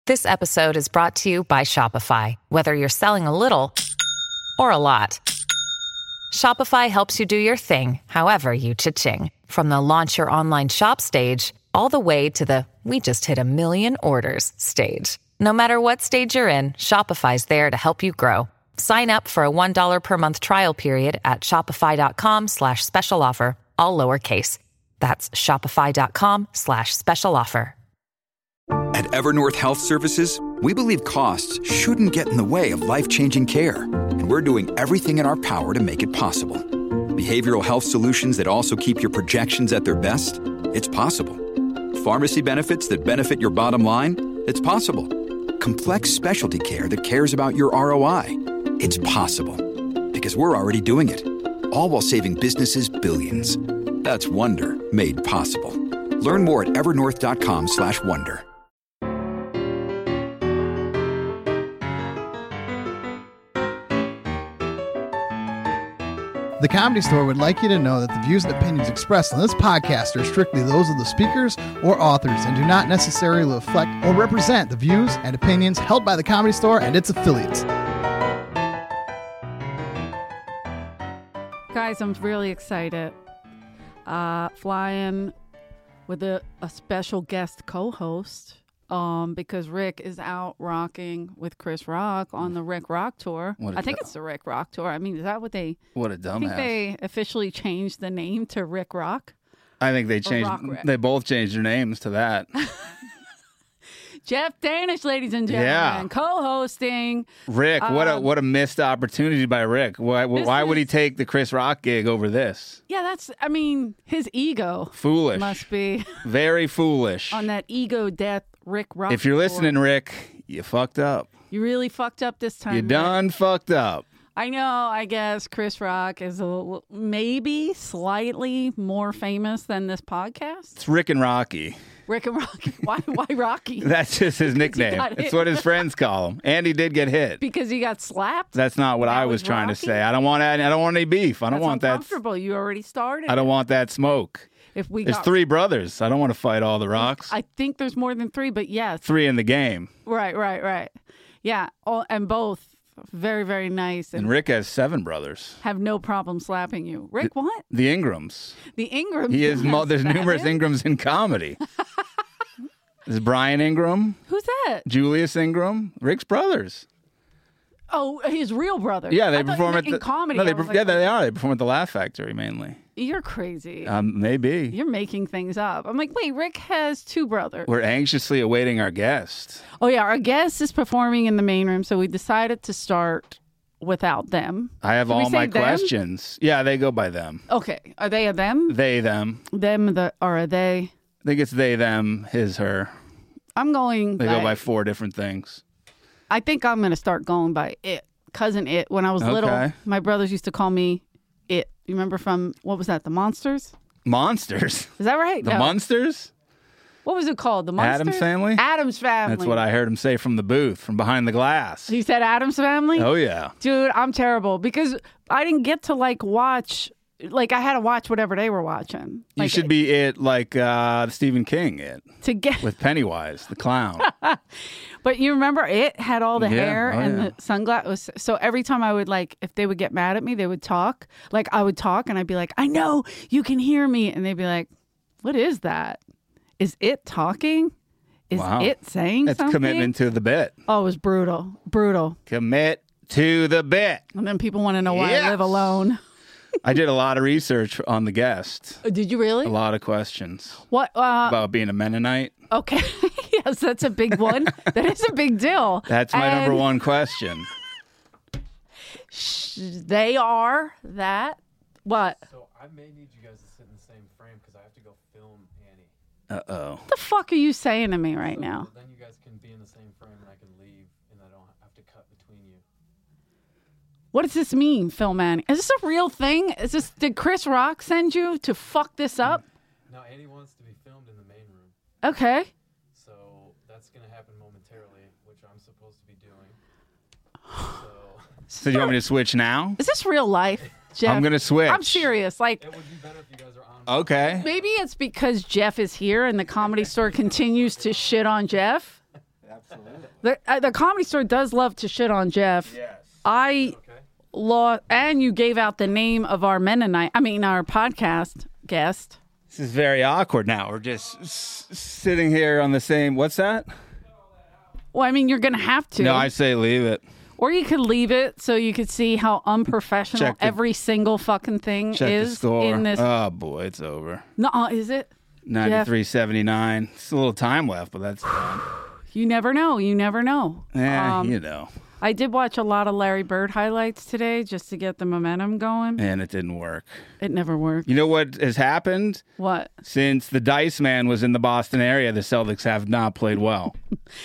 This episode is brought to you by Shopify. Whether you're selling a little or a lot, Shopify helps you do your thing, however you cha-ching. From the launch your online shop stage, all the way to the we just hit 1 million orders stage. No matter what stage you're in, Shopify's there to help you grow. Sign up for a $1 per month trial period at shopify.com/special offer, all lowercase. That's shopify.com/special offer. At Evernorth Health Services, we believe costs shouldn't get in the way of life-changing care, and we're doing everything in our power to make it possible. Behavioral health solutions that also keep your projections at their best? It's possible. Pharmacy benefits that benefit your bottom line? It's possible. Complex specialty care that cares about your ROI? It's possible. Because we're already doing it. All while saving businesses billions. That's Wonder made possible. Learn more at evernorth.com/wonder. The Comedy Store would like you to know that the views and opinions expressed on this podcast are strictly those of the speakers or authors and do not necessarily reflect or represent the views and opinions held by the Comedy Store and its affiliates. Guys, I'm really excited. Flying with a special guest co-host because Rick is out rocking with Chris Rock on the Rick Rock Tour. I think it's the Rick Rock Tour. I mean, is that what they... What a dumbass. I think they officially changed the name to Rick Rock. I think they changed... They both changed their names to that. Jeff Danish, ladies and gentlemen, co-hosting. Rick, what a missed opportunity by Rick. Why would he take the Chris Rock gig over this? Yeah, his ego. Foolish. Must be. Very foolish. On that ego death Rick Rock. If you're listening, Rick, you fucked up. You really fucked up this time. You done fucked up. I know, I guess Chris Rock is maybe slightly more famous than this podcast. It's Rick and Rocky. Rick and Rocky. Why Rocky? That's just his nickname. It's what his friends call him. And he did get hit. Because he got slapped? That's not what I was trying to say. I don't want any beef. I don't want that. That's uncomfortable. You already started. I don't want that smoke. There's 3 brothers. I don't want to fight all the Rocks. I think there's more than 3, but yes. 3 in the game. Right. Yeah, and both very, very nice. And Rick has 7 brothers. Have no problem slapping you. Rick, what? The Ingrams. The Ingrams. He is. There's numerous Ingrams in comedy. There's Brian Ingram. Who's that? Julius Ingram. Rick's brothers. Oh, his real brother. Yeah, they perform at in comedy. No, they are. They perform at the Laugh Factory mainly. You're crazy. Maybe. You're making things up. I'm like, wait, Rick has 2 brothers. We're anxiously awaiting our guest. Oh, yeah, our guest is performing in the main room, so we decided to start without them. I have all my questions. Yeah, they go by them. Okay. Are they a them? They, them. Them, or are they? I think it's they, them, his, her. I'm going They go by 4 different things. I think I'm going to start going by it. Cousin It. When I was little, my brothers used to call me It. You remember from, what was that, The Monsters? Monsters? Is that right? The Monsters? What was it called? The Monsters? Addams Family? Addams Family. That's what I heard him say from the booth, from behind the glass. He said Addams Family? Oh, yeah. Dude, I'm terrible because I didn't get to watch... I had to watch whatever they were watching. You should be It like Stephen King It. With Pennywise, the clown. But you remember It had all the hair and the sunglasses. So every time I would if they would get mad at me, they would talk. I would talk and I'd be like, I know you can hear me. And they'd be like, what is that? Is It talking? Is It saying something? It's commitment to the bit. Oh, it was brutal. Brutal. Commit to the bit. And then people want to know why I live alone. I did a lot of research on the guest. Did you really? A lot of questions. What? About being a Mennonite. Okay. Yes, that's a big one. That is a big deal. That's my number 1 question. They are that. What? So I may need you guys to sit in the same frame because I have to go film Annie. Uh-oh. What the fuck are you saying to me right now? Then you guys can be in the same frame and I can leave and I don't have to cut between you. What does this mean, Phil Manning? Is this a real thing? Did Chris Rock send you to fuck this up? No, Annie wants to be filmed in the main room. Okay. So that's going to happen momentarily, which I'm supposed to be doing. So do you want me to switch now? Is this real life, Jeff? I'm going to switch. I'm serious. It would be better if you guys are on. Okay. Maybe it's because Jeff is here and the Comedy Store continues to shit on Jeff. The Comedy Store does love to shit on Jeff. Yes. And you gave out the name of our our podcast guest. This is very awkward now. We're just sitting here on the same. What's that? Well, I mean, you're going to have to. No, I say leave it. Or you could leave it so you could see how unprofessional every single fucking thing is the score. in this. Oh, boy, it's over. No, is it? 93-79. It's a little time left, but that's fine. You never know. You never know. Yeah, you know. I did watch a lot of Larry Bird highlights today just to get the momentum going. And it didn't work. It never worked. You know what has happened? What? Since the Dice Man was in the Boston area, the Celtics have not played well.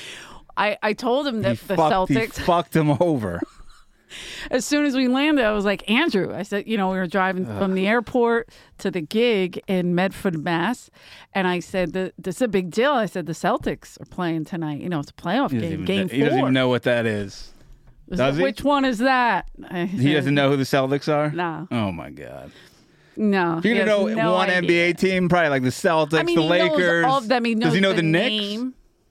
I told him that Celtics... He fucked him over. As soon as we landed, I was like, Andrew, I said, we were driving from the airport to the gig in Medford, Mass. And I said, this is a big deal. I said, the Celtics are playing tonight. It's a playoff game, game 4. He doesn't even know what that is. Does he? Which one is that? He doesn't know who the Celtics are? No. Oh, my God. No. If you're going to know one idea. NBA team, probably like the Celtics, the Lakers. Knows all of them. Does he know the Knicks? Name.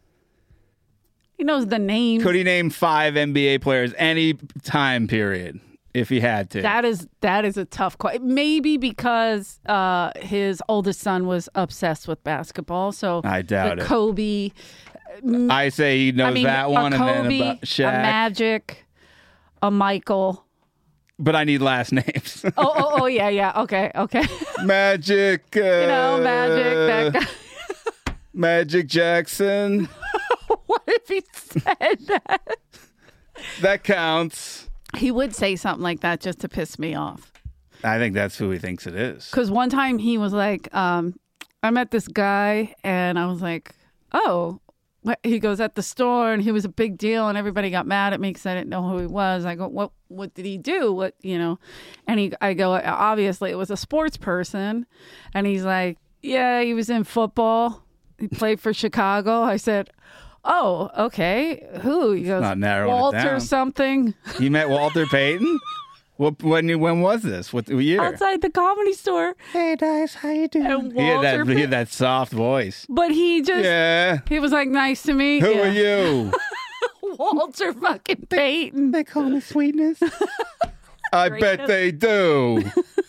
He knows the name. Could he name 5 NBA players any time period if he had to? That is a tough question. Maybe because his oldest son was obsessed with basketball. So I doubt it. Kobe. I say he knows that one, a Kobe, and then about Shaq. A Magic, a Michael. But I need last names. yeah. Okay. Magic. Magic. That guy. Magic Jackson. What if he said that? That counts. He would say something like that just to piss me off. I think that's who he thinks it is. Because one time he was like, I met this guy and I was like, oh. He goes at the store and he was a big deal and everybody got mad at me because I didn't know who he was. I go, what did he do? And I go, obviously it was a sports person. And he's like, yeah, he was in football. He played for Chicago. I said, oh, okay. Who? He goes, not narrowing Walter it down. Something. You met Walter Payton? When was this? What year? Outside the Comedy Store. Hey, Dice, how you doing? And He had that soft voice. But he just... Yeah. He was like, nice to meet Who you. are you? Walter fucking Payton. They call me Sweetness. I bet they do.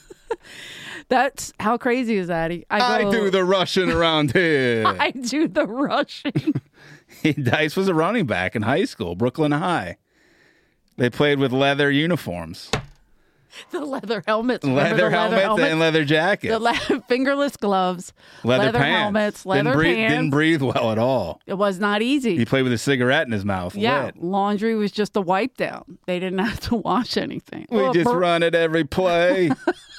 That's how crazy is that? I do the Russian around here. I do the Russian. Dice was a running back in high school, Brooklyn High. They played with leather uniforms. The leather helmets. Leather helmets and leather jackets. The fingerless gloves. Leather pants. Helmets. Leather pants. Didn't breathe well at all. It was not easy. He played with a cigarette in his mouth. Yeah. Lit. Laundry was just a wipe down. They didn't have to wash anything. We just run at every play.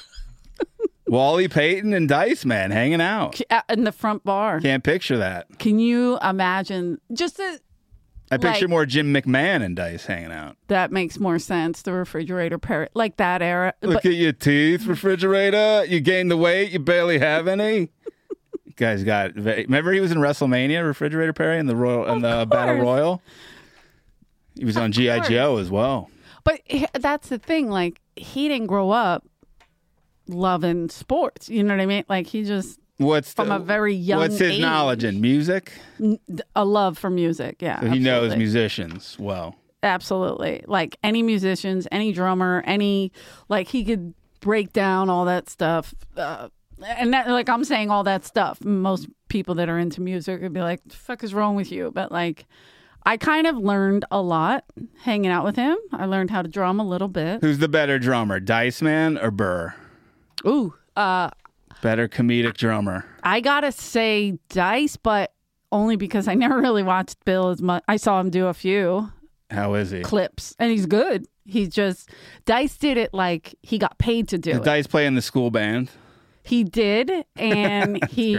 Wally Payton and Dice Man hanging out. In the front bar. Can't picture that. Can you imagine just I picture more Jim McMahon and Dice hanging out. That makes more sense. The refrigerator parrot, like that era. Look at your teeth, refrigerator. You gained the weight. You barely have any. Guys got. Remember he was in WrestleMania, Refrigerator Perry, in the Battle Royal. He was on G.I. Joe as well. But that's the thing. Like he didn't grow up loving sports. You know what I mean? Like he just. From a very young age. What's his knowledge in music? A love for music, yeah. So he knows musicians well. Absolutely. Like any musicians, any drummer, he could break down all that stuff. And that, like I'm saying all that stuff. Most people that are into music would be like, the fuck is wrong with you? But like, I kind of learned a lot hanging out with him. I learned how to drum a little bit. Who's the better drummer, Dice Man or Burr? Ooh, better comedic drummer. I gotta say Dice, but only because I never really watched Bill as much. I saw him do a few. How is he? Clips, and he's good. He's just Dice did it like he got paid to do it. Dice play in the school band? He did, and he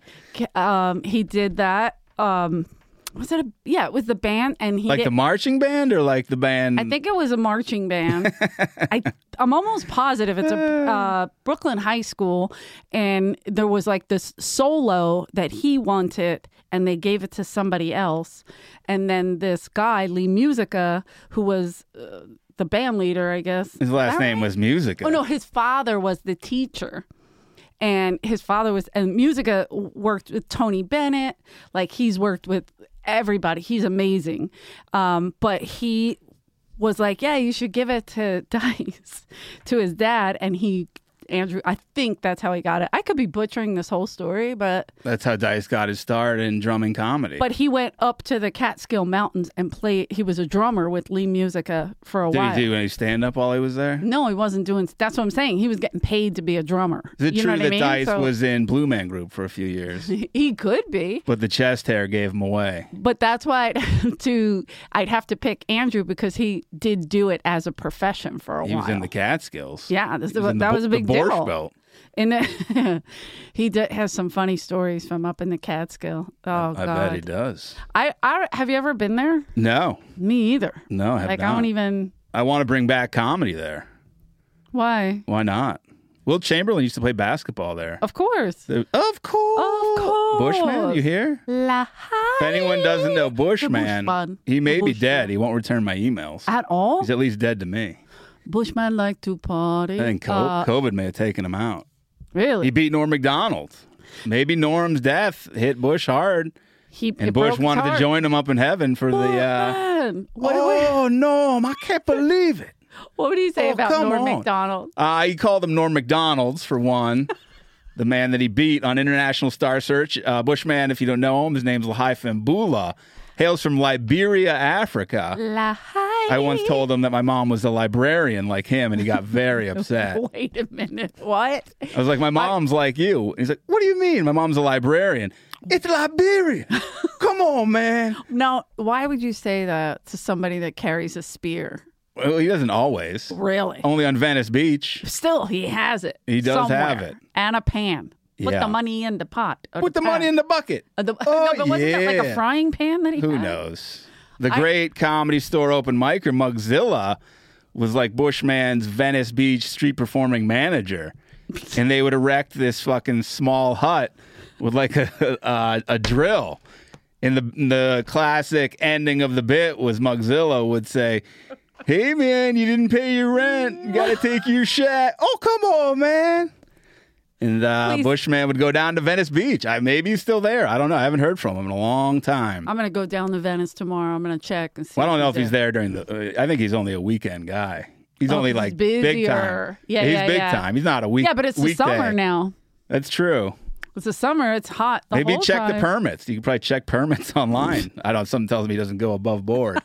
did that. Was it it was the band, and he the marching band or like the band? I think it was a marching band. I'm almost positive it's a Brooklyn High School, and there was like this solo that he wanted, and they gave it to somebody else, and then this guy Lee Musica, who was the band leader, I guess. His last name was Musica. Oh no, his father was the teacher. And his father was, and Musica worked with Tony Bennett. Like he's worked with everybody. He's amazing. But he was like, yeah, you should give it to Dice, to his dad. And Andrew, I think that's how he got it. I could be butchering this whole story, but... That's how Dice got his start in drumming comedy. But he went up to the Catskill Mountains and played... He was a drummer with Lee Musica for a while. Did he do any stand-up while he was there? No, he wasn't doing... That's what I'm saying. He was getting paid to be a drummer. Is it true that Dice So, was in Blue Man Group for a few years? He could be. But the chest hair gave him away. But that's why I'd have to pick Andrew because he did do it as a profession for a while. He was in the Catskills. Yeah, that was a big the deal. Borscht Belt. He has some funny stories from up in the Catskill. Oh, God. I bet he does. I have you ever been there? No. Me either. No, I have not. I don't even... I want to bring back comedy there. Why? Why not? Will Chamberlain used to play basketball there. Of course. Of course. Bushman, you hear? If anyone doesn't know Bushman, he may be dead. He won't return my emails. At all? He's at least dead to me. Bushman like to party. I think COVID may have taken him out. Really? He beat Norm Macdonald. Maybe Norm's death hit Bush hard. And Bush wanted to join him up in heaven for Man. Norm, I can't believe it. What would he say about Norm Macdonald? He called him Norm McDonald's, for one. The man that he beat on International Star Search. Bushman, if you don't know him, his name's Lahai Fambula. Hails from Liberia, Africa. I once told him that my mom was a librarian like him, and he got very upset. Wait a minute. What? I was like, my mom's like you. And he's like, what do you mean? My mom's a librarian. It's Liberia. Come on, man. No, why would you say that to somebody that carries a spear? Well, he doesn't always. Really? Only on Venice Beach. Still, he has it. He does somewhere. have it. And a pan. Put the money in the pot. Put the money in the bucket. No, but wasn't it like a frying pan that he had? Who knows? The great Comedy Store open micer, Mugzilla, was like Bushman's Venice Beach street performing manager. And they would erect this fucking small hut with like a drill. And the classic ending of the bit was Mugzilla would say, hey, man, you didn't pay your rent. You got to take your shack. Oh, come on, man. And Bushman would go down to Venice Beach. Maybe he's still there. I don't know. I haven't heard from him in a long time. I'm going to go down to Venice tomorrow. I'm going to check and see. Well, I don't know if he's there during the... I think he's only a weekend guy. He's only like big time. Yeah, he's big time. He's not a week. Yeah, but it's the summer now. That's true. It's the summer. It's hot. Maybe check the permits. You can probably check permits online. I don't. Something tells me he doesn't go above board.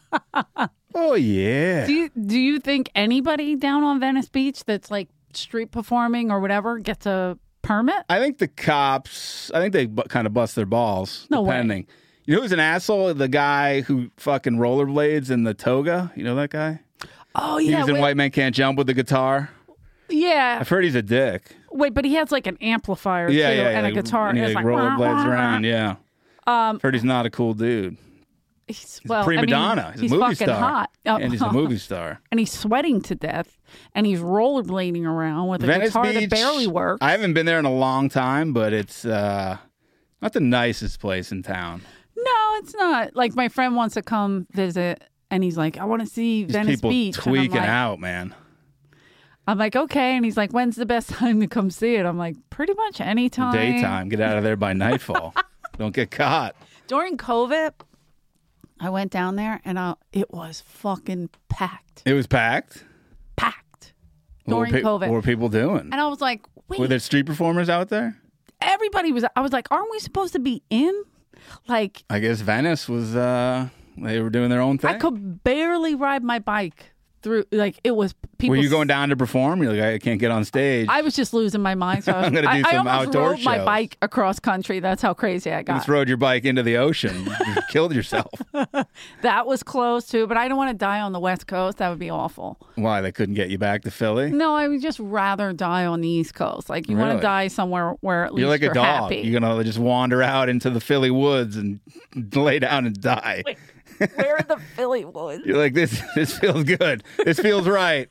Oh yeah. Do you think anybody down on Venice Beach that's like street performing or whatever gets a permit? I think the cops. I think they kind of bust their balls. No depending. way. You know who's an asshole? The guy who fucking rollerblades in the toga. You know that guy? Oh yeah. He's in White Man Can't Jump with the guitar. Yeah. I've heard he's a dick. Wait, but he has like an amplifier too and a guitar. Yeah, and it's like rollerblades around. Yeah. I've heard he's not a cool dude. He's a prima donna. He's a movie fucking star. Hot. And he's a movie star. And he's sweating to death. And he's rollerblading around with a Venice guitar Beach, that barely works. I haven't been there in a long time, but it's not the nicest place in town. No, it's not. Like my friend wants to come visit, and he's like, I want to see Venice Beach. People tweaking out, man. I'm like, okay. And he's like, when's the best time to come see it? I'm like, pretty much any time. Daytime. Get out of there by nightfall. Don't get caught. During COVID, I went down there, and it was fucking packed. It was packed? Packed. During COVID. What were people doing? And I was like, wait. Were there street performers out there? Everybody was. I was like, aren't we supposed to be in? Like, I guess Venice was, they were doing their own thing. I could barely ride my bike through, like, it was people. Were you going down to perform? You're like, I can't get on stage. I was just losing my mind. So I'm going to do some outdoor shows. I almost rode my bike across country. That's how crazy I got. You just rode your bike into the ocean. You killed yourself. That was close too, but I don't want to die on the West Coast. That would be awful. Why? They couldn't get you back to Philly? No, I would just rather die on the East Coast. Like, you want to die somewhere where at least you're like a dog. Happy. You're going to just wander out into the Philly woods and lay down and die. Wait. Where are the Philly woods? You're like, this feels good. This feels right.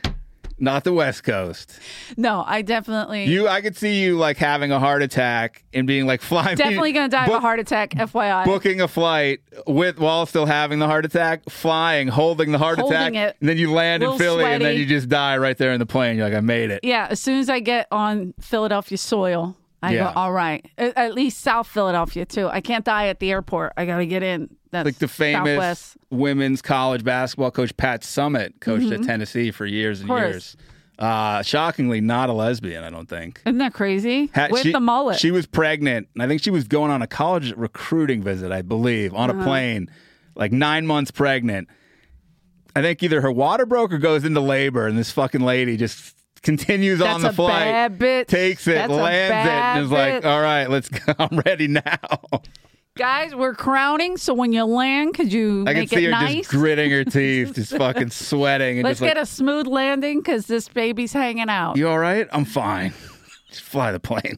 Not the West Coast. No, I definitely... I could see you like having a heart attack and being like flying... Definitely going to die of a heart attack, FYI. Booking a flight while still having the heart attack, flying, holding the heart attack, it, and then you land in Philly sweaty. And then you just die right there in the plane. You're like, I made it. Yeah, as soon as I get on Philadelphia soil, I Yeah. go, all right. At least South Philadelphia, too. I can't die at the airport. I got to get in. That's Like the famous Southwest. women's college basketball coach Pat Summitt coached at Tennessee for years and years. Shockingly, not a lesbian, I don't think. Isn't that crazy? With the mullet. She was pregnant, and I think she was going on a college recruiting visit, I believe, on a plane, like 9 months pregnant. I think either her water broke or goes into labor, and this fucking lady just continues on the That's a flight, bad bitch. takes it, That's a lands it, bad and is like, bitch. all right, let's go. I'm ready now. Guys, we're crowning, so when you land, could you I can make see it her nice? just gritting her teeth, just fucking sweating. And Let's just get like, a smooth landing because this baby's hanging out. you all right? I'm fine. Just fly the plane.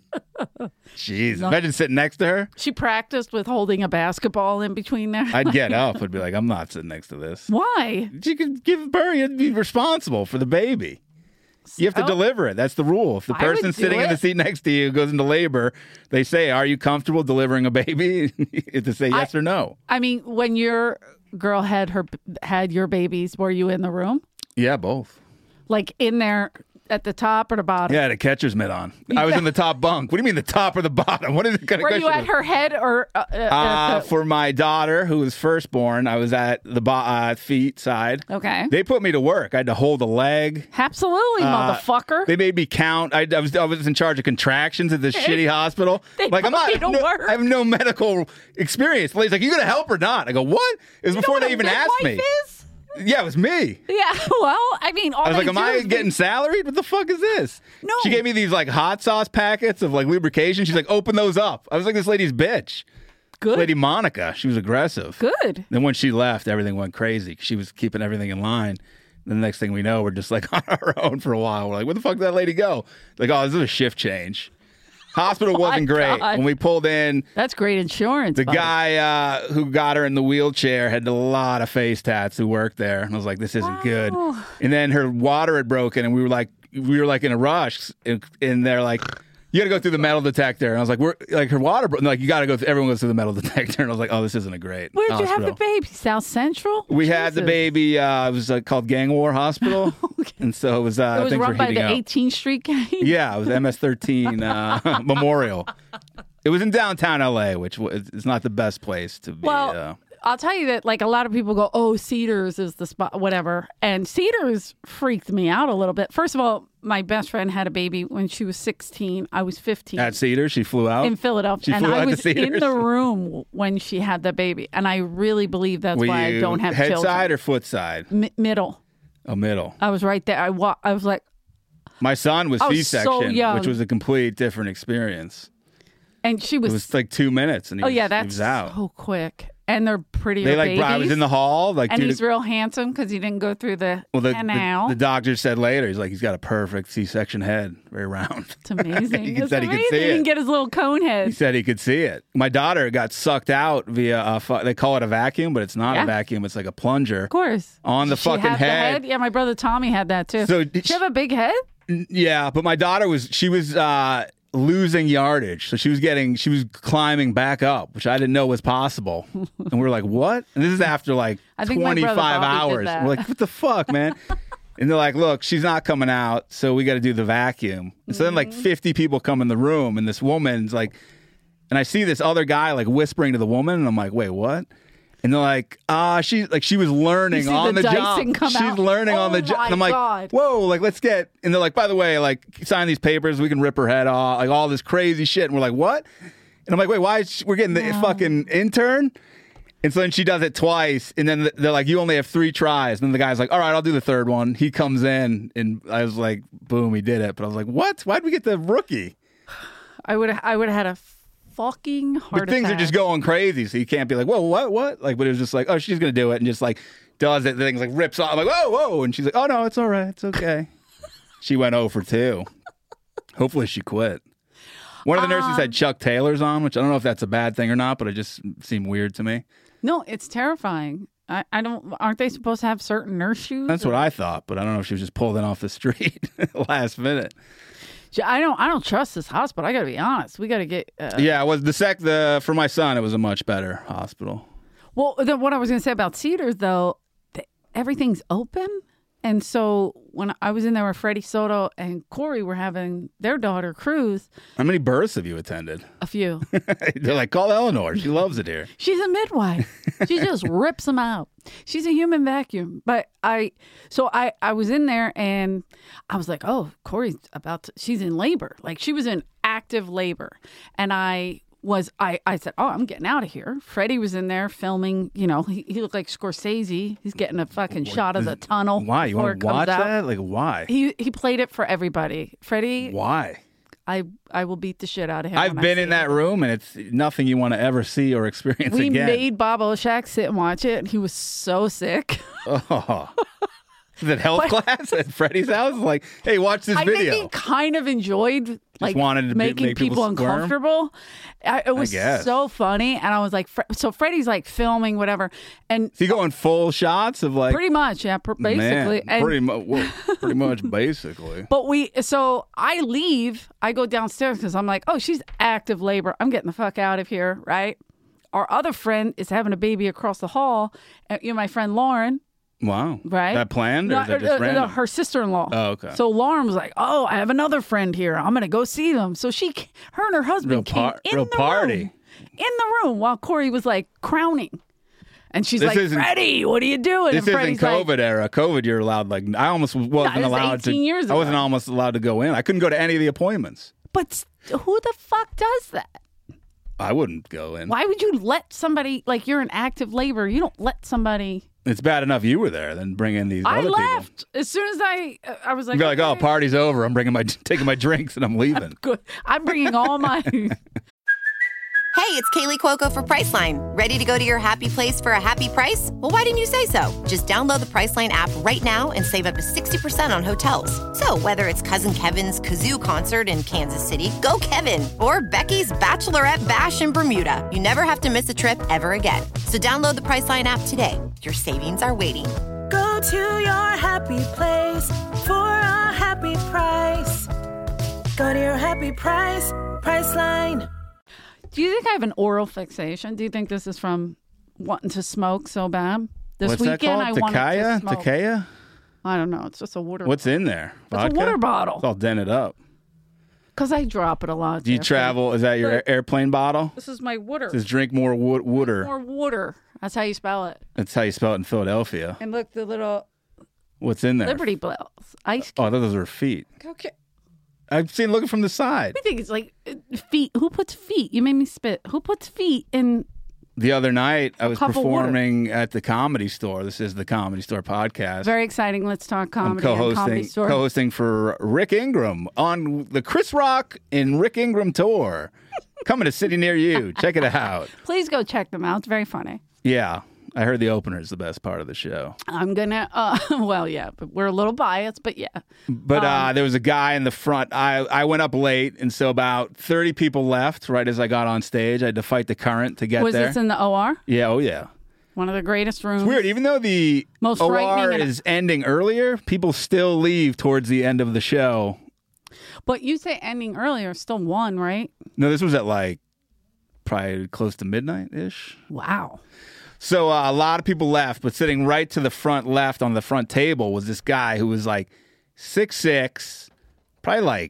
Jeez. Imagine sitting next to her. She practiced with holding a basketball in between there. I'd get up. I'd be like, I'm not sitting next to this. Why? She could give birth. You'd be responsible for the baby. You have to So? deliver it. That's the rule. If the I would person do sitting in the it. seat next to you goes into labor, they say, are you comfortable delivering a baby? You have to say yes or no. I mean, when your girl had your babies, were you in the room? Yeah, both. Like in there at the top or the bottom? Yeah, I had a catcher's mitt on. I was in the top bunk. What do you mean the top or the bottom? What is it? Were you at her head or For my daughter, who was firstborn, I was at the feet side. Okay. They put me to work. I had to hold a leg. Absolutely, motherfucker. They made me count. I was in charge of contractions at this shitty hospital. They Like I'm put not. you to no- work. I have no medical experience. The lady's like, "You gonna help or not?" I go, "What?" It was before You know they what even a asked me. midwife is? Yeah, it was me. Yeah, well, I mean, all I was like, they "Am do I is getting salaried? What the fuck is this?" No. She gave me these like hot sauce packets of like lubrication. She's like, "Open those up." I was like, "This lady's bitch." good. Lady Monica. She was aggressive. Good. Then when she left, everything went crazy. She was keeping everything in line. Then the next thing we know, we're just like on our own for a while. We're like, where the fuck did that lady go? Like, oh, this is a shift change. Hospital wasn't great. God. When we pulled in, That's great insurance. the buddy. guy who got her in the wheelchair had a lot of face tats who worked there. And I was like, this isn't good. And then her water had broken, and we were like in a rush. And they're like, you got to go through the metal detector. And I was like, we're like, her water broke. Like, you got to go through, everyone goes through the metal detector. And I was like, oh, this isn't a great Where'd you hospital. have the baby? South Central? We had the Jesus. baby. It was called Gang War Hospital, and so it was. It was things were run by the heating up. 18th Street gang. Yeah, it was MS-13 Memorial. It was in downtown LA, which is not the best place to be. Well, I'll tell you that, like, a lot of people go, oh, Cedars is the spot, whatever. And Cedars freaked me out a little bit. First of all, my best friend had a baby when she was 16. I was 15. at Cedars, she flew out In Philadelphia. She And flew I out to was in Cedars? the room when she had the baby. And I really believe that's Were why I you don't have head children. side or foot side? Middle. Oh, middle. I was right there. I was like, My son was I was so C-section, young. which was a complete different experience. and she It was, was like 2 minutes, and he oh, was, yeah, he that's was out. so quick. And they're prettier They like babies. I was in the hall, like and dude, he's real handsome because he didn't go through the well, canal. the doctor said later, he's like, he's got a perfect C-section head, very round. It's amazing. He It's said he could amazing. see He can it. get his little cone He head. said he could see it. My daughter got sucked out via they call it a vacuum, but it's not Yeah. a vacuum. It's like a plunger Of course. on the Does she fucking have the head. Yeah, my brother Tommy had that too. So Did she have a big head? Yeah, but my daughter was losing yardage, so she was climbing back up, which I didn't know was possible. And we were like, "What?" And this is after like I think my brother 25 Bobby did hours. that. We're like, "What the fuck, man?" And they're like, "Look, she's not coming out, so we got to do the vacuum." And so then like 50 people come in the room, and this woman's like, and I see this other guy like whispering to the woman, and I'm like, "Wait, what?" And they're like, she was learning You see on the the Dyson job. come She's out. learning on Oh the job. my And I'm like, God. whoa, like let's get. And they're like, by the way, like sign these papers, we can rip her head off, like all this crazy shit. And we're like, what? And I'm like, wait, why? We're getting the fucking intern. And so then she does it twice, and then they're like, you only have 3 tries. And then the guy's like, all right, I'll do the third one. He comes in, and I was like, boom, he did it. But I was like, what? Why'd we get the rookie? I would have had a fucking heart But things attack. are just going crazy, so you can't be like, whoa, what? Like, but it was just like, oh, she's gonna do it, and just like does it. Things like rips off. I'm like, whoa, and she's like, oh no, it's all right, it's okay. She went 0 for 2. Hopefully, she quit. One of the nurses had Chuck Taylors on, which I don't know if that's a bad thing or not, but it just seemed weird to me. No, it's terrifying. I don't. Aren't they supposed to have certain nurse shoes? That's what I thought, but I don't know if she was just pulled in off the street last minute. I don't trust this hospital. I got to be honest. We got to get. Yeah, it was for my son, it was a much better hospital. Well, what I was going to say about Cedars, though, everything's open. And so when I was in there with Freddie Soto and Corey were having their daughter Cruz, How many births have you attended? a few. They're like, call Eleanor. She loves it here. She's a midwife. She just rips them out. She's a human vacuum. But I was in there and I was like, oh, Corey's she's in labor. Like she was in active labor. And I said, oh, I'm getting out of here. Freddie was in there filming, he looked like Scorsese. He's getting a fucking shot of the tunnel. Why? You want to watch that? Like, why? He played it for everybody. Freddie. Why? I will beat the shit out of him. I've been in that room, and it's nothing you want to ever see or experience we again. We made Bob Oshak sit and watch it, and he was so sick. Oh. Is it health class at Freddie's house? Like, hey, watch this video. I think he kind of enjoyed wanted to making make people uncomfortable. It was so funny, and I was like, so Freddie's like filming whatever, and is he going full shots of like pretty much, yeah, basically, man, pretty much basically. But so I leave, I go downstairs because I'm like, oh, she's active labor. I'm getting the fuck out of here, right? Our other friend is having a baby across the hall, and my friend Lauren. Wow. Right? That planned or is that just random? Her sister-in-law. Oh, okay. So Lauren was like, oh, I have another friend here. I'm going to go see them. So her and her husband came in the room while Corey was like crowning. And she's like, Freddie, what are you doing? This isn't COVID era. COVID, you're allowed, like, I almost wasn't allowed to. 18 years ago. I wasn't almost allowed to go in. I couldn't go to any of the appointments. But who the fuck does that? I wouldn't go in. Why would you let somebody, like, you're in active labor. You don't let somebody. It's bad enough you were there, then bring in these other people. I left as soon as I was like, you're like, oh, party's over. I'm taking my drinks and I'm leaving. Good. I'm bringing all my. Hey, it's Kaylee Cuoco for Priceline. Ready to go to your happy place for a happy price? Well, why didn't you say so? Just download the Priceline app right now and save up to 60% on hotels. So whether it's Cousin Kevin's Kazoo Concert in Kansas City, go Kevin, or Becky's Bachelorette Bash in Bermuda, you never have to miss a trip ever again. So download the Priceline app today. Your savings are waiting. Go to your happy place for a happy price. Go to your happy price, Priceline. Do you think I have an oral fixation? Do you think this is from wanting to smoke so bad? What's that called? I wanted to smoke. Takaya? I don't know. It's just a water. What's in there? Vodka? It's a water bottle. It's all dented up. Because I drop it a lot. Do you travel? Is that your airplane bottle? This is my water. It says drink more water. More water. That's how you spell it. That's how you spell it in Philadelphia. And look, the little. What's in there? Liberty Bells. Ice. Oh, I thought those were feet. Okay. I've seen looking from the side. I think it's like feet. Who puts feet? You made me spit. Who puts feet in? The other night, I was performing at the Comedy Store. This is the Comedy Store podcast. Very exciting. Let's talk comedy. I'm co-hosting for Rick Ingram on the Chris Rock and Rick Ingram tour. Coming to a city near you. Check it out. Please go check them out. It's very funny. Yeah. I heard the opener is the best part of the show. I'm going to, well, yeah, but we're a little biased, but yeah. But there was a guy in the front. I went up late, and so about 30 people left right as I got on stage. I had to fight the current to get there. Was this in the OR? Yeah, oh yeah. One of the greatest rooms. It's weird. Even though the most OR is ending earlier, people still leave towards the end of the show. But you say ending earlier, still one, right? No, this was at like probably close to midnight-ish. Wow. So a lot of people left, but sitting right to the front left on the front table was this guy who was like 6'6", probably like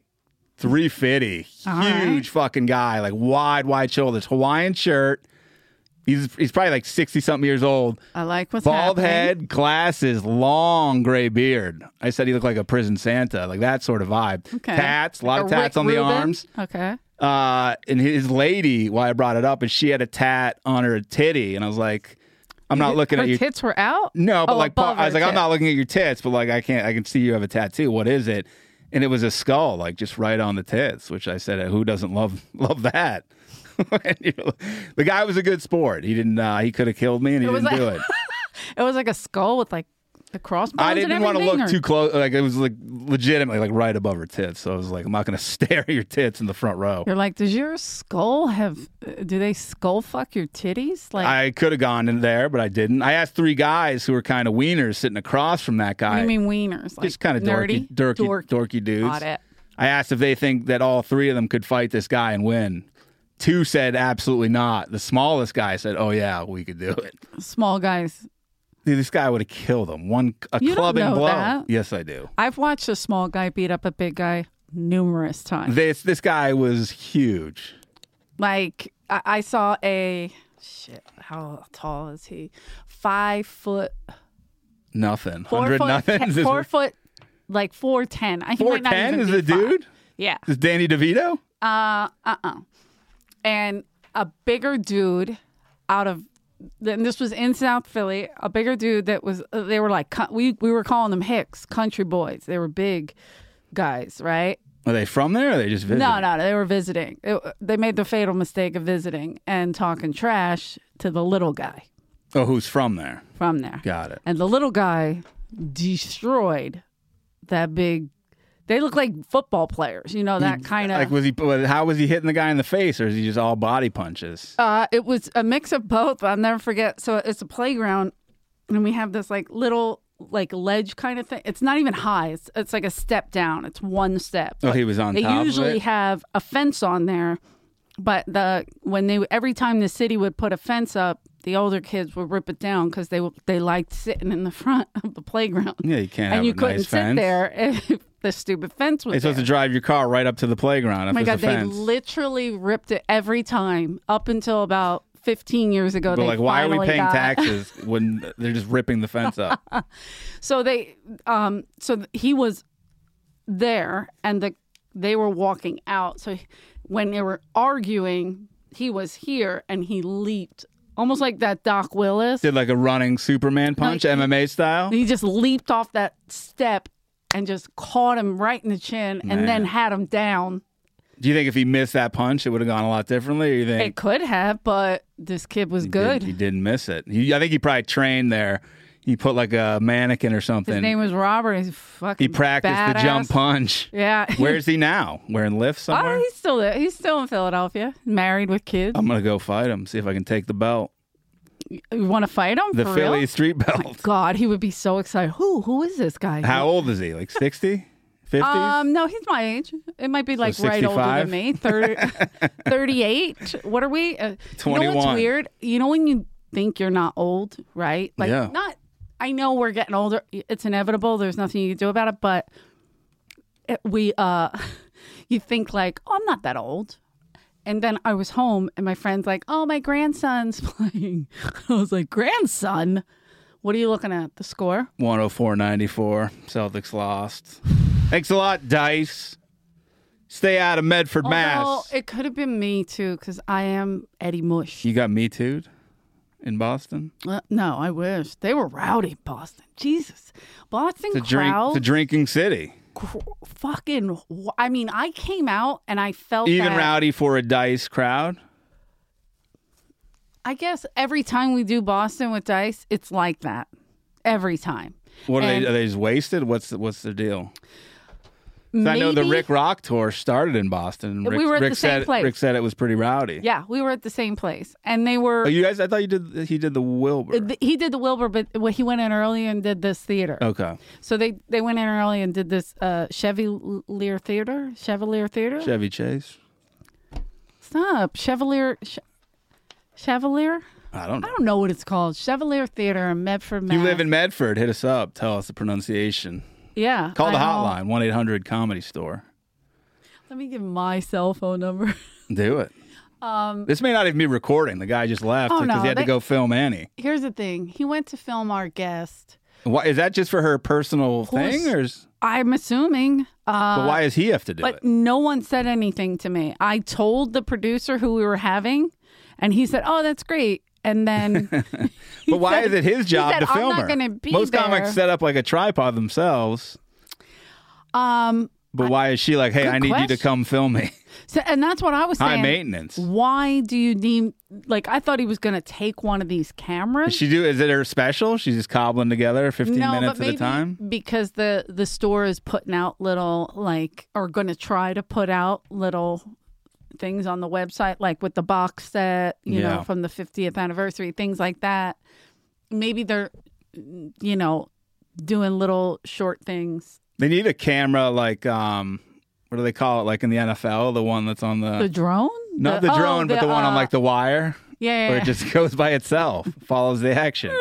350, huge fucking guy, like wide shoulders, Hawaiian shirt. He's probably like 60-something years old. I like what's Bald happening. head, glasses, long gray beard. I said he looked like a prison Santa, like that sort of vibe. Okay. Tats, a lot of Rick tats on the Rubin? arms. Okay. And his lady, why I brought it up, is she had a tat on her titty, and I was like, I'm not looking at your your tits were out. No, but like above I was her like, I'm tit. not looking at your tits, but like I can see you have a tattoo. What is it? And it was a skull, like just right on the tits. Which I said, who doesn't love that? The guy was a good sport. He didn't. He could have killed me, and he didn't do it. It was like a skull with like the crossbones. I didn't want to look or? too close. Like it was like legitimately like right above her tits. So I was like, I'm not going to stare at your tits in the front row. You're like, does your skull have? Do they skull fuck your titties? Like I could have gone in there, but I didn't. I asked 3 guys who were kind of wieners sitting across from that guy. what do you mean wieners? Like Just kind of nerdy, dorky dudes. Got it. I asked if they think that all 3 of them could fight this guy and win. 2 said absolutely not. The smallest guy said, "Oh yeah, we could do it." Small guys. Dude, this guy would have killed him. A You don't clubbing know blow. that. Yes, I do. I've watched a small guy beat up a big guy numerous times. This guy was huge. Like I saw how tall is he? 5 foot. Nothing. 4 100 foot. nothing. 4 foot. Like 4'10". 4'10" is the dude? Yeah. Is Danny DeVito? And a bigger dude and this was in South Philly, a bigger dude that was, they were like, we were calling them Hicks, country boys. They were big guys, right? Are they from there or are they just visiting? No, they were visiting. They made the fatal mistake of visiting and talking trash to the little guy. Oh, who's from there? From there. Got it. And the little guy destroyed that big. They look like football players, that kind of. Like, how was he hitting the guy in the face, or is he just all body punches? It was a mix of both. I'll never forget. So it's a playground, and we have this like little like ledge kind of thing. It's not even high. It's like a step down. It's one step. Oh, he was on top of it? They usually have a fence on there, but every time the city would put a fence up, the older kids would rip it down because they liked sitting in the front of the playground. Yeah, you can't and have you a couldn't nice sit fence. there if the stupid fence was You're supposed there. to drive your car right up to the playground. Oh my God, there's a they fence. literally ripped it every time up until about 15 years ago. But They like, why are we finally paying got- taxes when they're just ripping the fence up? So he was there, and they were walking out. So when they were arguing, he was here, and he leaped, almost like that Doc Willis. Did like a running Superman punch, MMA style? He just leaped off that step and just caught him right in the chin, and then had him down. Do you think if he missed that punch, it would have gone a lot differently? Or you think It could have, but this kid was good. He didn't miss it. I think he probably trained there. He put like a mannequin or something. His name was Robert. He's fucking He practiced badass. the jump punch. Yeah. Where's he now? Wearing lifts somewhere? Oh, he's still there. He's still in Philadelphia, married with kids. I'm going to go fight him, see if I can take the belt. You want to fight him? The for Philly real? street Oh my belt. God, he would be so excited. Who is this guy? How old is he? Like 60? 50s? No, he's my age. It might be like right older 65? than me. 38. What are we? You know 21. what's weird? You know when you think you're not old, right? Like Yeah. I know we're getting older. It's inevitable. There's nothing you can do about it. But you think like, oh, I'm not that old. And then I was home, and my friend's like, oh, my grandson's playing. I was like, grandson? What are you looking at? The score? 104-94. Celtics lost. Thanks a lot, Dice. Stay out of Medford, Mass. Although it could have been me, too, because I am Eddie Mush. You got Me Too'd in Boston? No, I wish. They were rowdy in Boston. Jesus. Boston crowd. It's a drinking city. I mean, I came out and I felt Even that, rowdy for a Dice crowd? I guess every time we do Boston with Dice, it's like that. Every time. What are And they just wasted? What's the deal? 'Cause maybe, I know the Rick Rock tour started in Boston. And We were at Rick the same said, place. Rick said it was pretty rowdy. Yeah, we were at the same place. And they were... Oh, you guys, I thought he did the Wilbur. He did the Wilbur, but he went in early and did this theater. Okay. So they went in early and did this Chevalier Theater? Chevy Chase. Stop. Chevalier? I don't know. I don't know what it's called. Chevalier Theater in Medford, Mass. You live in Medford. Hit us up. Tell us the pronunciation. Yeah. Call the I know. hotline, 1-800-COMEDY STORE. Let me give my cell phone number. Do it. This may not even be recording. The guy just left Oh, because no, he had to they- go film Annie. Here's the thing. He went to film our guest. Why, is that just for her personal thing? Or I'm assuming. but why does he have to do But it? no one said anything to me. I told the producer who we were having, and he said, oh, that's great. And then... But why is it his job said, to film I'm not her? gonna be Most there. comics set up like a tripod themselves. But why is she like, hey, good I need you to question. come film me? So, and that's what I was saying. High maintenance. Why do you need... Like, I thought he was going to take one of these cameras. Is it her special? She's just cobbling together 15 no, minutes but at maybe a time? because the store is putting out little, like, or going to try to put out little things on the website, like with the box set, you Yeah. know, from the 50th anniversary, things like that. Maybe they're, you know, doing little short things. They need a camera like, what do they call it? Like in the NFL, the one that's on The drone? not the drone, but the one on like the wire. Yeah, Where it just goes by itself, follows the action.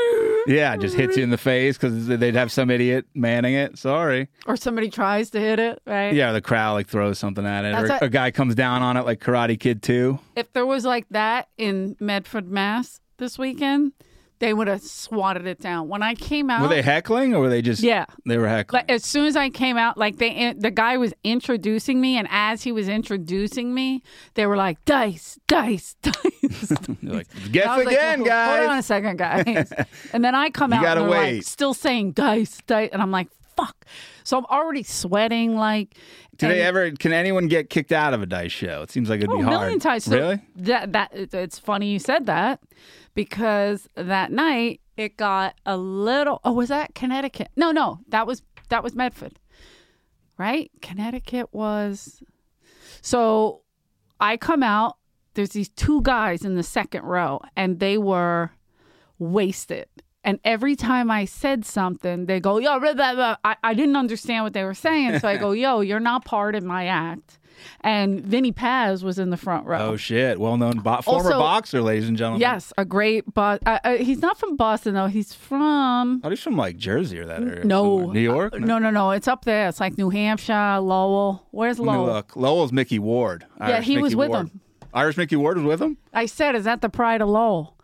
Yeah, just hits you in the face because they'd have some idiot manning it. Sorry. Or somebody tries to hit it, right? Yeah, the crowd like throws something at it. That's Or a guy comes down on it like Karate Kid 2. If there was like that in Medford, Mass this weekend, they would have swatted it down. When I came out... Were they heckling or were they just... Yeah. They were heckling. Like, as soon as I came out, like the guy was introducing me, and as he was introducing me, they were like, dice, dice, dice. You're like, guess I was again, like, guys. Hold on a second, guys. And then I come out gotta and they're wait. like, still saying dice, dice. And I'm like, fuck. So I'm already sweating. Like, Can anyone get kicked out of a dice show? It seems like it'd be hard. A million times. So Really? It's funny you said that because that night it got a little. Oh, was that Connecticut? No, that was Medford, right? Connecticut was. So I come out. There's these two guys in the second row, and they were wasted. And every time I said something, they go, yo, blah, blah, blah. I didn't understand what they were saying. So I go, yo, you're not part of my act. And Vinny Paz was in the front row. Oh, shit. Well-known former boxer, ladies and gentlemen. Yes, a great he's not from Boston, though. He's from... Oh, he's from, like, Jersey or that area. No. Somewhere. New York? No. It's up there. It's like New Hampshire, Lowell. Where's Let me Lowell? look. Lowell's Mickey Ward. Yeah, he was with him. Irish Mickey Ward was with him? I said, is that the pride of Lowell?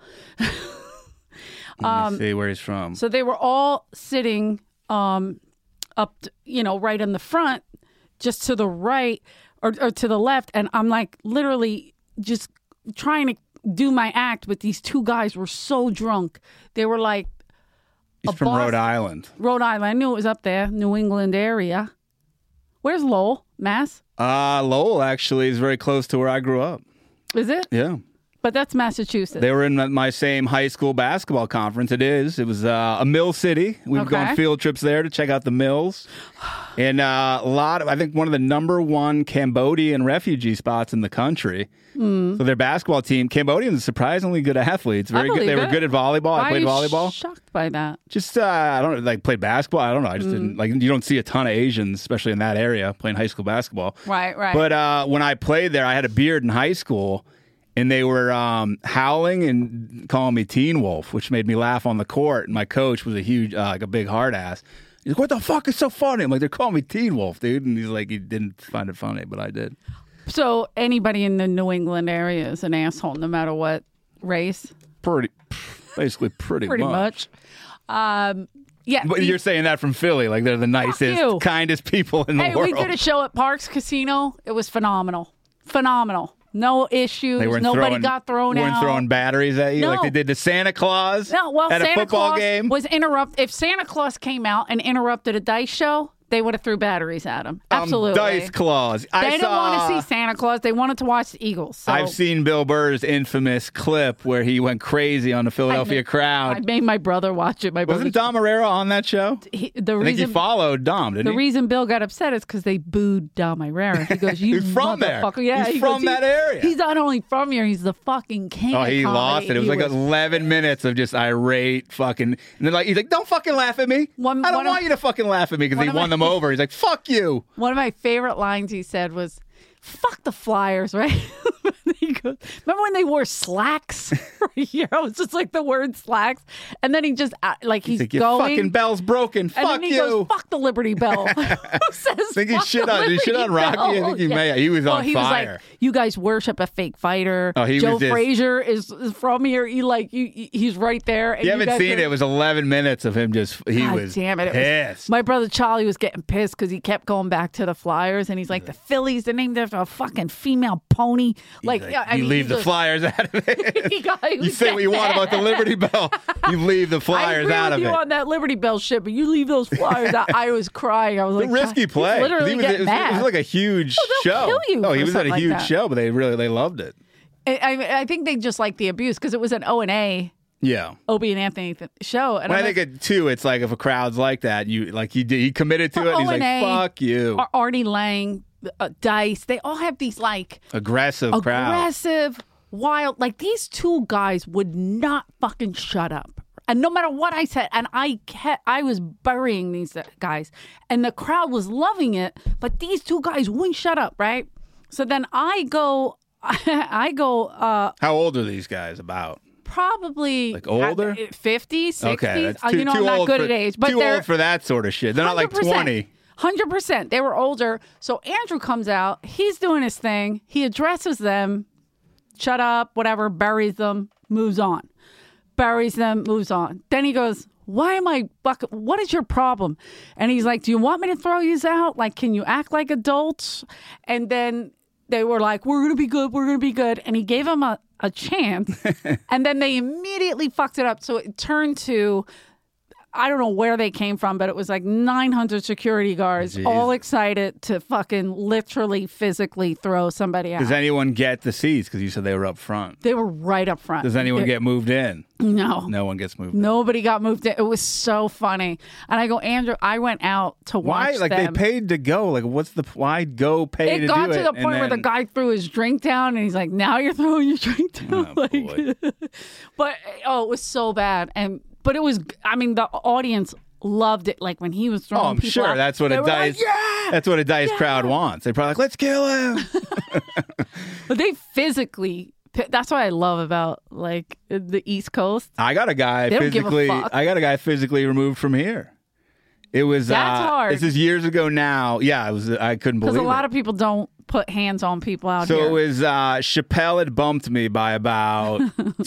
Let me see where he's from. So they were all sitting up, right in the front, just to the right or to the left. And I'm like literally just trying to do my act, but these two guys were so drunk. They were like... He's from Rhode Island. Rhode Island. I knew it was up there, New England area. Where's Lowell, Mass? Lowell, actually, is very close to where I grew up. Is it? Yeah. But that's Massachusetts. They were in my same high school basketball conference. It was a mill city. We've gone field trips there to check out the mills. And I think one of the number one Cambodian refugee spots in the country. So their basketball team, Cambodians are surprisingly good athletes. They were good at volleyball. I played volleyball. Shocked by that. Just, I don't know, played basketball. I don't know. I just didn't, you don't see a ton of Asians, especially in that area, playing high school basketball. Right. But when I played there, I had a beard in high school. And they were howling and calling me Teen Wolf, which made me laugh on the court. And my coach was a huge, a big hard ass. He's like, what the fuck is so funny? I'm like, they're calling me Teen Wolf, dude. And he's like, he didn't find it funny, but I did. So anybody in the New England area is an asshole, no matter what race? Basically pretty much. Yeah. But you're saying that from Philly, like they're the nicest, kindest people in the world. Hey, we did a show at Parks Casino. It was phenomenal. No issues. Nobody got thrown out. They weren't throwing batteries at you like they did to Santa Claus at a football game? Was if Santa Claus came out and interrupted a dice show, they would have threw batteries at him. Absolutely. Dice Claus. They didn't want to see Santa Claus. They wanted to watch the Eagles. So. I've seen Bill Burr's infamous clip where he went crazy on the Philadelphia crowd. I made my brother watch it. Wasn't Dom Herrera on that show? I think he followed Dom, didn't he? The reason Bill got upset is because they booed Dom Herrera. He goes, you he's from there. Yeah, he's from that area. He's not only from here, he's the fucking king. Oh, he lost it. It was like 11 minutes of just irate fucking. And then he's like, don't fucking laugh at me. I don't want you to fucking laugh at me because he won them over. He's like, fuck you. One of my favorite lines he said was, fuck the Flyers, right? He goes, remember when they wore slacks for a year? It was just like the word slacks. And then he just, he's like, going. Your fucking bell's broken. And fuck then he you. Goes, fuck the Liberty Bell. Who says I think he shit on Rocky. I think he was on he fire. Was like, you guys worship a fake fighter. Oh, Joe Frazier is from here. He's right there. And you haven't seen it. It was 11 minutes of him just, damn it. Pissed. My brother Charlie was getting pissed because he kept going back to the Flyers. And he's like, the Phillies, they're named after a fucking female pony. You leave the Flyers out of it. You say what you want about the Liberty Bell. You leave the Flyers out of it. I agree with you on that Liberty Bell shit, but you leave those Flyers out. I was crying. I was like, risky play. Literally it was like a huge show. Kill you he was at a huge show, but they loved it. I think they just liked the abuse because it was an O&A. Yeah, Opie and Anthony show. And I think too, it's like if a crowd's like that, he committed to it. And he's like, fuck you. Artie Lang, Dice, they all have these aggressive crowds. Wild, these two guys would not fucking shut up. And no matter what I said, and I was burying these guys, and the crowd was loving it, but these two guys wouldn't shut up, right? So then I go. How old are these guys? About probably Like older? 50s, 60s. Okay, that's I'm not old good for, at age, but too they're old for that sort of shit. They're not like 20. 100%. They were older. So Andrew comes out. He's doing his thing. He addresses them. Shut up, whatever. Buries them. Moves on. Buries them. Moves on. Then he goes, why am I what is your problem? And he's like, do you want me to throw you out? Like, can you act like adults? And then they were like, we're going to be good. We're going to be good. And he gave them a chance. And then they immediately fucked it up. So it turned to, I don't know where they came from, but it was like 900 security guards, all excited to fucking literally physically throw somebody out. Does anyone get the seats? Because you said they were up front. They were right up front. Does anyone get moved in? No. No one gets moved in. Nobody got moved in. It was so funny. And I go, Andrew, I went out to watch Like them. they paid to go. Like why go pay to do it? It got to the point where the guy threw his drink down and he's like, now you're throwing your drink down. Oh, boy. But, it was so bad. But it was, the audience loved it. Like when he was throwing I'm people sure out, that's what a dice. like, yeah! That's what a dice crowd wants. They're probably like, let's kill him. But they physically. That's what I love about like the East Coast. I got a guy physically removed from here. It was that's hard. This is years ago now. Yeah, it was. I couldn't believe it. Because a lot of people don't put hands on people out here. So it was Chappelle had bumped me by about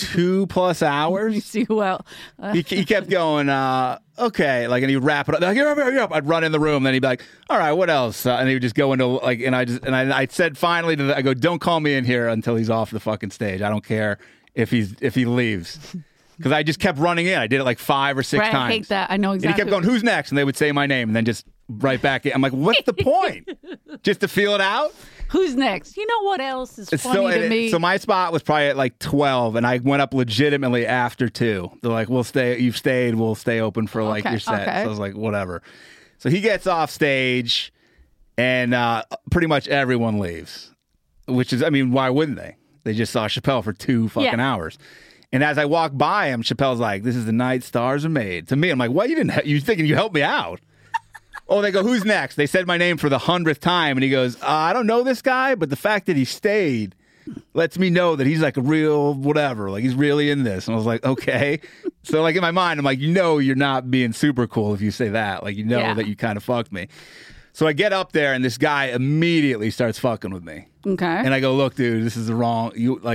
2+ hours. You see who else? He kept going. Okay, like, and he'd wrap it up. Like, hurry up! I'd run in the room. Then he'd be like, "All right, what else?" And he would just go into like, and I said finally to I go, "Don't call me in here until he's off the fucking stage. I don't care if he leaves." Because I just kept running in. I did it like 5 or 6 times. I hate that. I know exactly. And he kept going, "Who's next?" And they would say my name, and then just right back in. I'm like, "What's the point? Just to feel it out?" Who's next? You know what else is funny to me? So my spot was probably at like 12, and I went up legitimately after 2. They're like, "We'll stay. You've stayed. We'll stay open for like your set." Okay. So I was like, "Whatever." So he gets off stage, and pretty much everyone leaves. Which is, why wouldn't they? They just saw Chappelle for 2 fucking hours. And as I walk by him, Chappelle's like, "This is the night stars are made." To me, I'm like, "What? You thinking you helped me out?" Oh, they go, "Who's next?" They said my name for the 100th time, and he goes, "I don't know this guy, but the fact that he stayed lets me know that he's like a real whatever, like he's really in this." And I was like, "Okay." So like in my mind, I'm like, you're not being super cool if you say that, like that you kind of fucked me. So I get up there, and this guy immediately starts fucking with me. Okay. And I go, "Look, dude, this is the wrong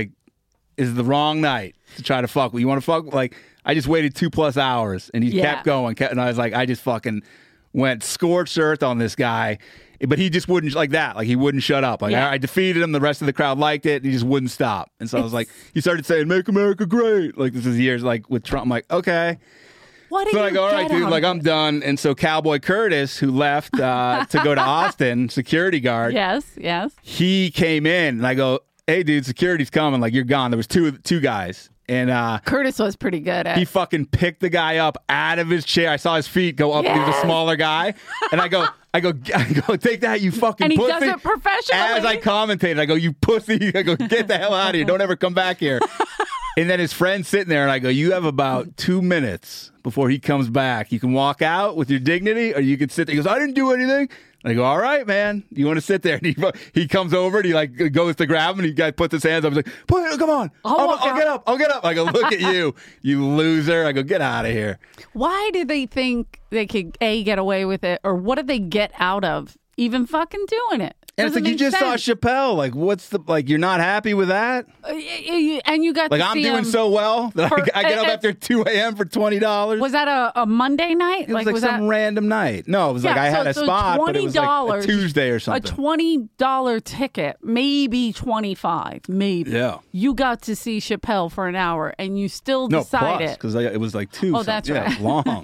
night to try to fuck with. You want to fuck?" Like, I just waited 2+ hours, and he kept going, and I was like, I just fucking went scorched earth on this guy, but he just wouldn't like that. Like, he wouldn't shut up. Like, I defeated him. The rest of the crowd liked it, and he just wouldn't stop. And so I was like, he started saying, "Make America great." Like, this is years like with Trump. I'm like, okay. So I go, "All right, dude, like, I'm done." And so Cowboy Curtis, who left to go to Austin, security guard. Yes. He came in, and I go, "Hey, dude, security's coming. Like, you're gone." There was two guys. And Curtis was pretty good at it. He fucking picked the guy up out of his chair. I saw his feet go up. He was a smaller guy. And I go, "Take that, you fucking pussy." And he pussy. does it professionally. As I commentated, I go, "You pussy." I go, "Get the hell out of here. Don't ever come back here." And then his friend's sitting there, and I go, "You have about 2 minutes before he comes back. You can walk out with your dignity, or you can sit there." He goes, "I didn't do anything." And I go, "All right, man. You want to sit there?" And he comes over, and he like goes to grab him, and he guy puts his hands up. He's like, "Come on. I'll get up. I'll get up." I go, "Look at you, you loser." I go, "Get out of here." Why did they think they could get away with it, or what did they get out of even fucking doing it? And it's like, you just saw Chappelle. Like, what's the, like, you're not happy with that? And you got like, to I'm see doing so well that I get up after 2 a.m. for $20. Was that a Monday night? It was like some random night. No, it was like I had a spot, but it was like a Tuesday or something. A $20 ticket, maybe $25, maybe. Yeah. You got to see Chappelle for an hour, and you still decided. No, plus, because it was like 2. Oh, that's right. It was long.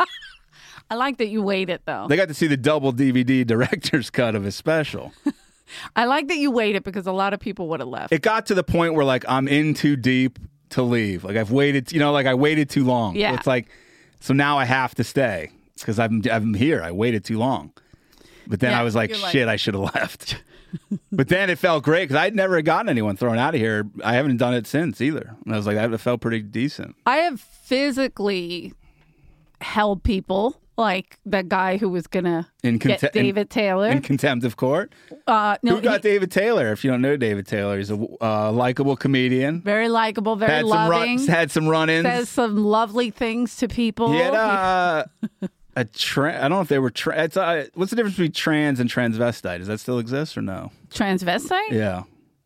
I like that you waited, though. They got to see the double DVD director's cut of his special. I like that you waited because a lot of people would have left. It got to the point where, like, I'm in too deep to leave. Like, I've waited, I waited too long. Yeah. So it's like, so now I have to stay because I'm here. I waited too long. But then I was like, shit, I should have left. But then it felt great because I'd never gotten anyone thrown out of here. I haven't done it since either. And I was like, that felt pretty decent. I have physically held people like the guy who was gonna In get David Taylor in contempt of court. No, Who got David Taylor? If you don't know David Taylor, he's a likable comedian. very likable, very loving. Had some run-ins. Says some lovely things to people. He had I don't know if they were. What's the difference between trans and transvestite? Does that still exist or no? Transvestite? Yeah.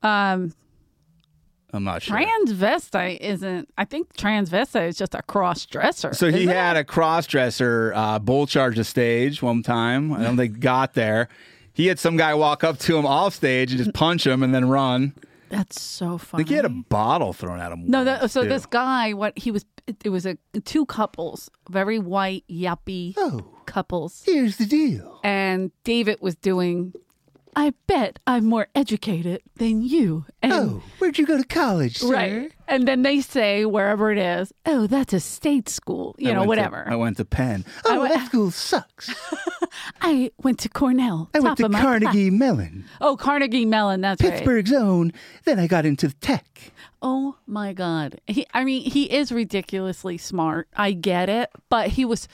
I'm not sure. Transvestite isn't. I think transvestite is just a cross-dresser. So he had a cross-dresser bull charge the stage one time. I don't think got there. He had some guy walk up to him off stage and just punch him and then run. That's so I funny. think he had a bottle thrown at him. No, once, so too. this guy, it was two couples, very white, yuppie couples. Here's the deal. And David was doing, I bet I'm more educated than you. And, where'd you go to college, sir? right. And then they say, wherever it is, oh, that's a state school, whatever. I went to Penn. That school sucks. I went to Cornell. I went to Carnegie Mellon. Oh, Carnegie Mellon, that's right. Pittsburgh's own. Then I got into tech. Oh my God. He is ridiculously smart. I get it. But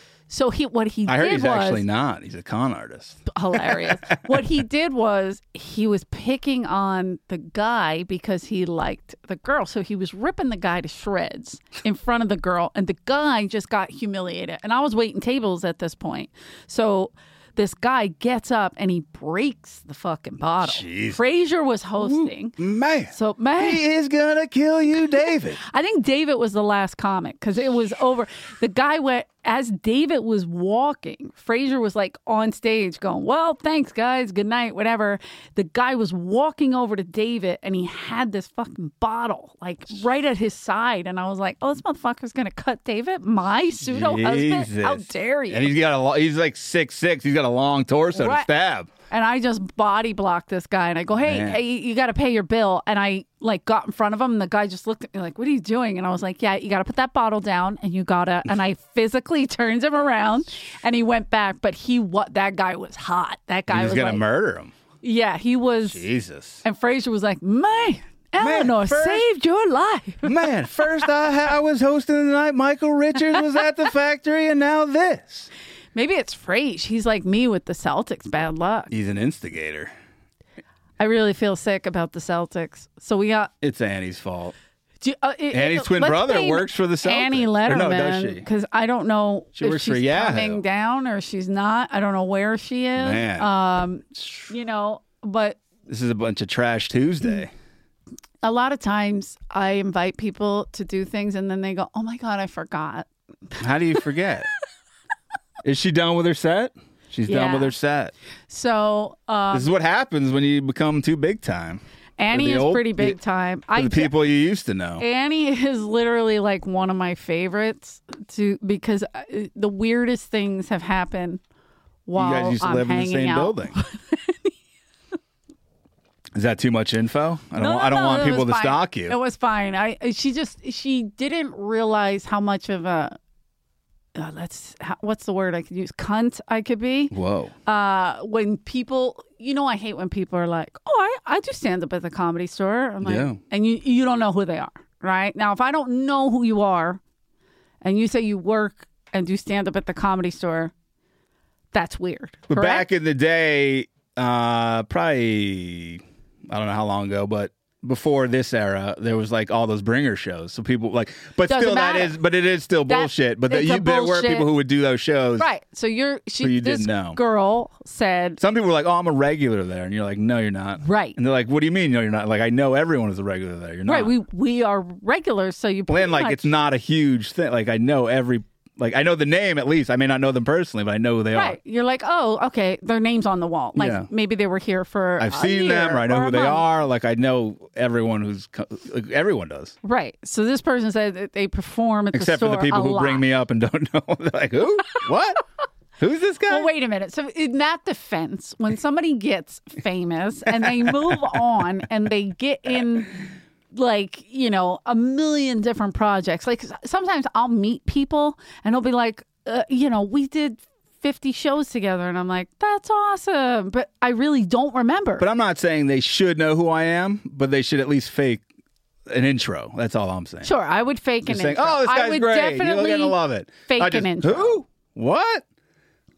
I heard he's actually not. He's a con artist. Hilarious. What he did was he was picking on the guy because he liked the girl. So he was ripping the guy to shreds in front of the girl. And the guy just got humiliated. And I was waiting tables at this point. So this guy gets up and he breaks the fucking bottle. Jeez. Frasier was hosting. Man. So, man. He is going to kill you, David. I think David was the last comic because it was over. The guy went, as David was walking, Frasier was like on stage going, well, thanks, guys. Good night, whatever. The guy was walking over to David and he had this fucking bottle like right at his side. And I was like, oh, this motherfucker's going to cut David, my pseudo husband? How dare you? And he's like 6'6". He's got a long torso to stab. And I just body blocked this guy and I go, hey, you got to pay your bill. And I like got in front of him and the guy just looked at me like, what are you doing? And I was like, yeah, you got to put that bottle down and you got to. And I physically turned him around and he went back. But that guy was hot. That guy was going to murder him. Yeah, he was. Jesus. And Frasier was like, man, Eleanor saved your life. Man, first I was hosting the night. Michael Richards was at the factory and now this. Maybe it's Frasier. He's like me with the Celtics. Bad luck. He's an instigator. I really feel sick about the Celtics. So we got. It's Annie's fault. Annie's twin brother works for the Celtics. Annie Letterman. No, does she? Because I don't know if she's Yahoo. coming down or she's not. I don't know where she is. Man. But. This is a bunch of trash Tuesday. A lot of times I invite people to do things and then they go, oh my God, I forgot. How do you forget? Is she done with her set? She's done with her set. So this is what happens when you become too big time. Annie is pretty big time. For the people you used to know. Annie is literally like one of my favorites because the weirdest things have happened while you guys used to I'm live in the same building. Is that too much info? I don't want people to stalk you. It was fine. She didn't realize how much of a what's the word I could use? Cunt I could be. Whoa. When people, I hate when people are like, oh, I do stand up at the Comedy Store. I'm like, and you don't know who they are, right? Now, if I don't know who you are and you say you work and do stand up at the Comedy Store, that's weird. But correct? back in the day, probably, I don't know how long ago, but before this era, there was like all those bringer shows. So people like, but Doesn't still matter. but it is still bullshit. But there were people who would do those shows. Right. So you didn't know. Girl said. Some people were like, oh, I'm a regular there. And you're like, no, you're not. Right. And they're like, what do you mean? No, you're not. Like, I know everyone is a regular there. You're not. Right. We are regulars. So you Lynn, like, it's not a huge thing. Like, I know I know the name at least. I may not know them personally, but I know who they are. Right. You're like, oh, okay, their name's on the wall. Like maybe they were here for I've seen them, or I know who they are. Like I know everyone everyone does. Right. So this person said that they perform at the store except for the people who bring me up and don't know. They're like, who? What? Who's this guy? Well, wait a minute. So in that defense, when somebody gets famous and they move on and they get in like, a million different projects. Like sometimes I'll meet people and they'll be like, we did 50 shows together. And I'm like, that's awesome. But I really don't remember. But I'm not saying they should know who I am, but they should at least fake an intro. That's all I'm saying. Sure. I would fake Just an saying, intro. oh, this guy's great. You're going to love it. Fake an intro. Who? What?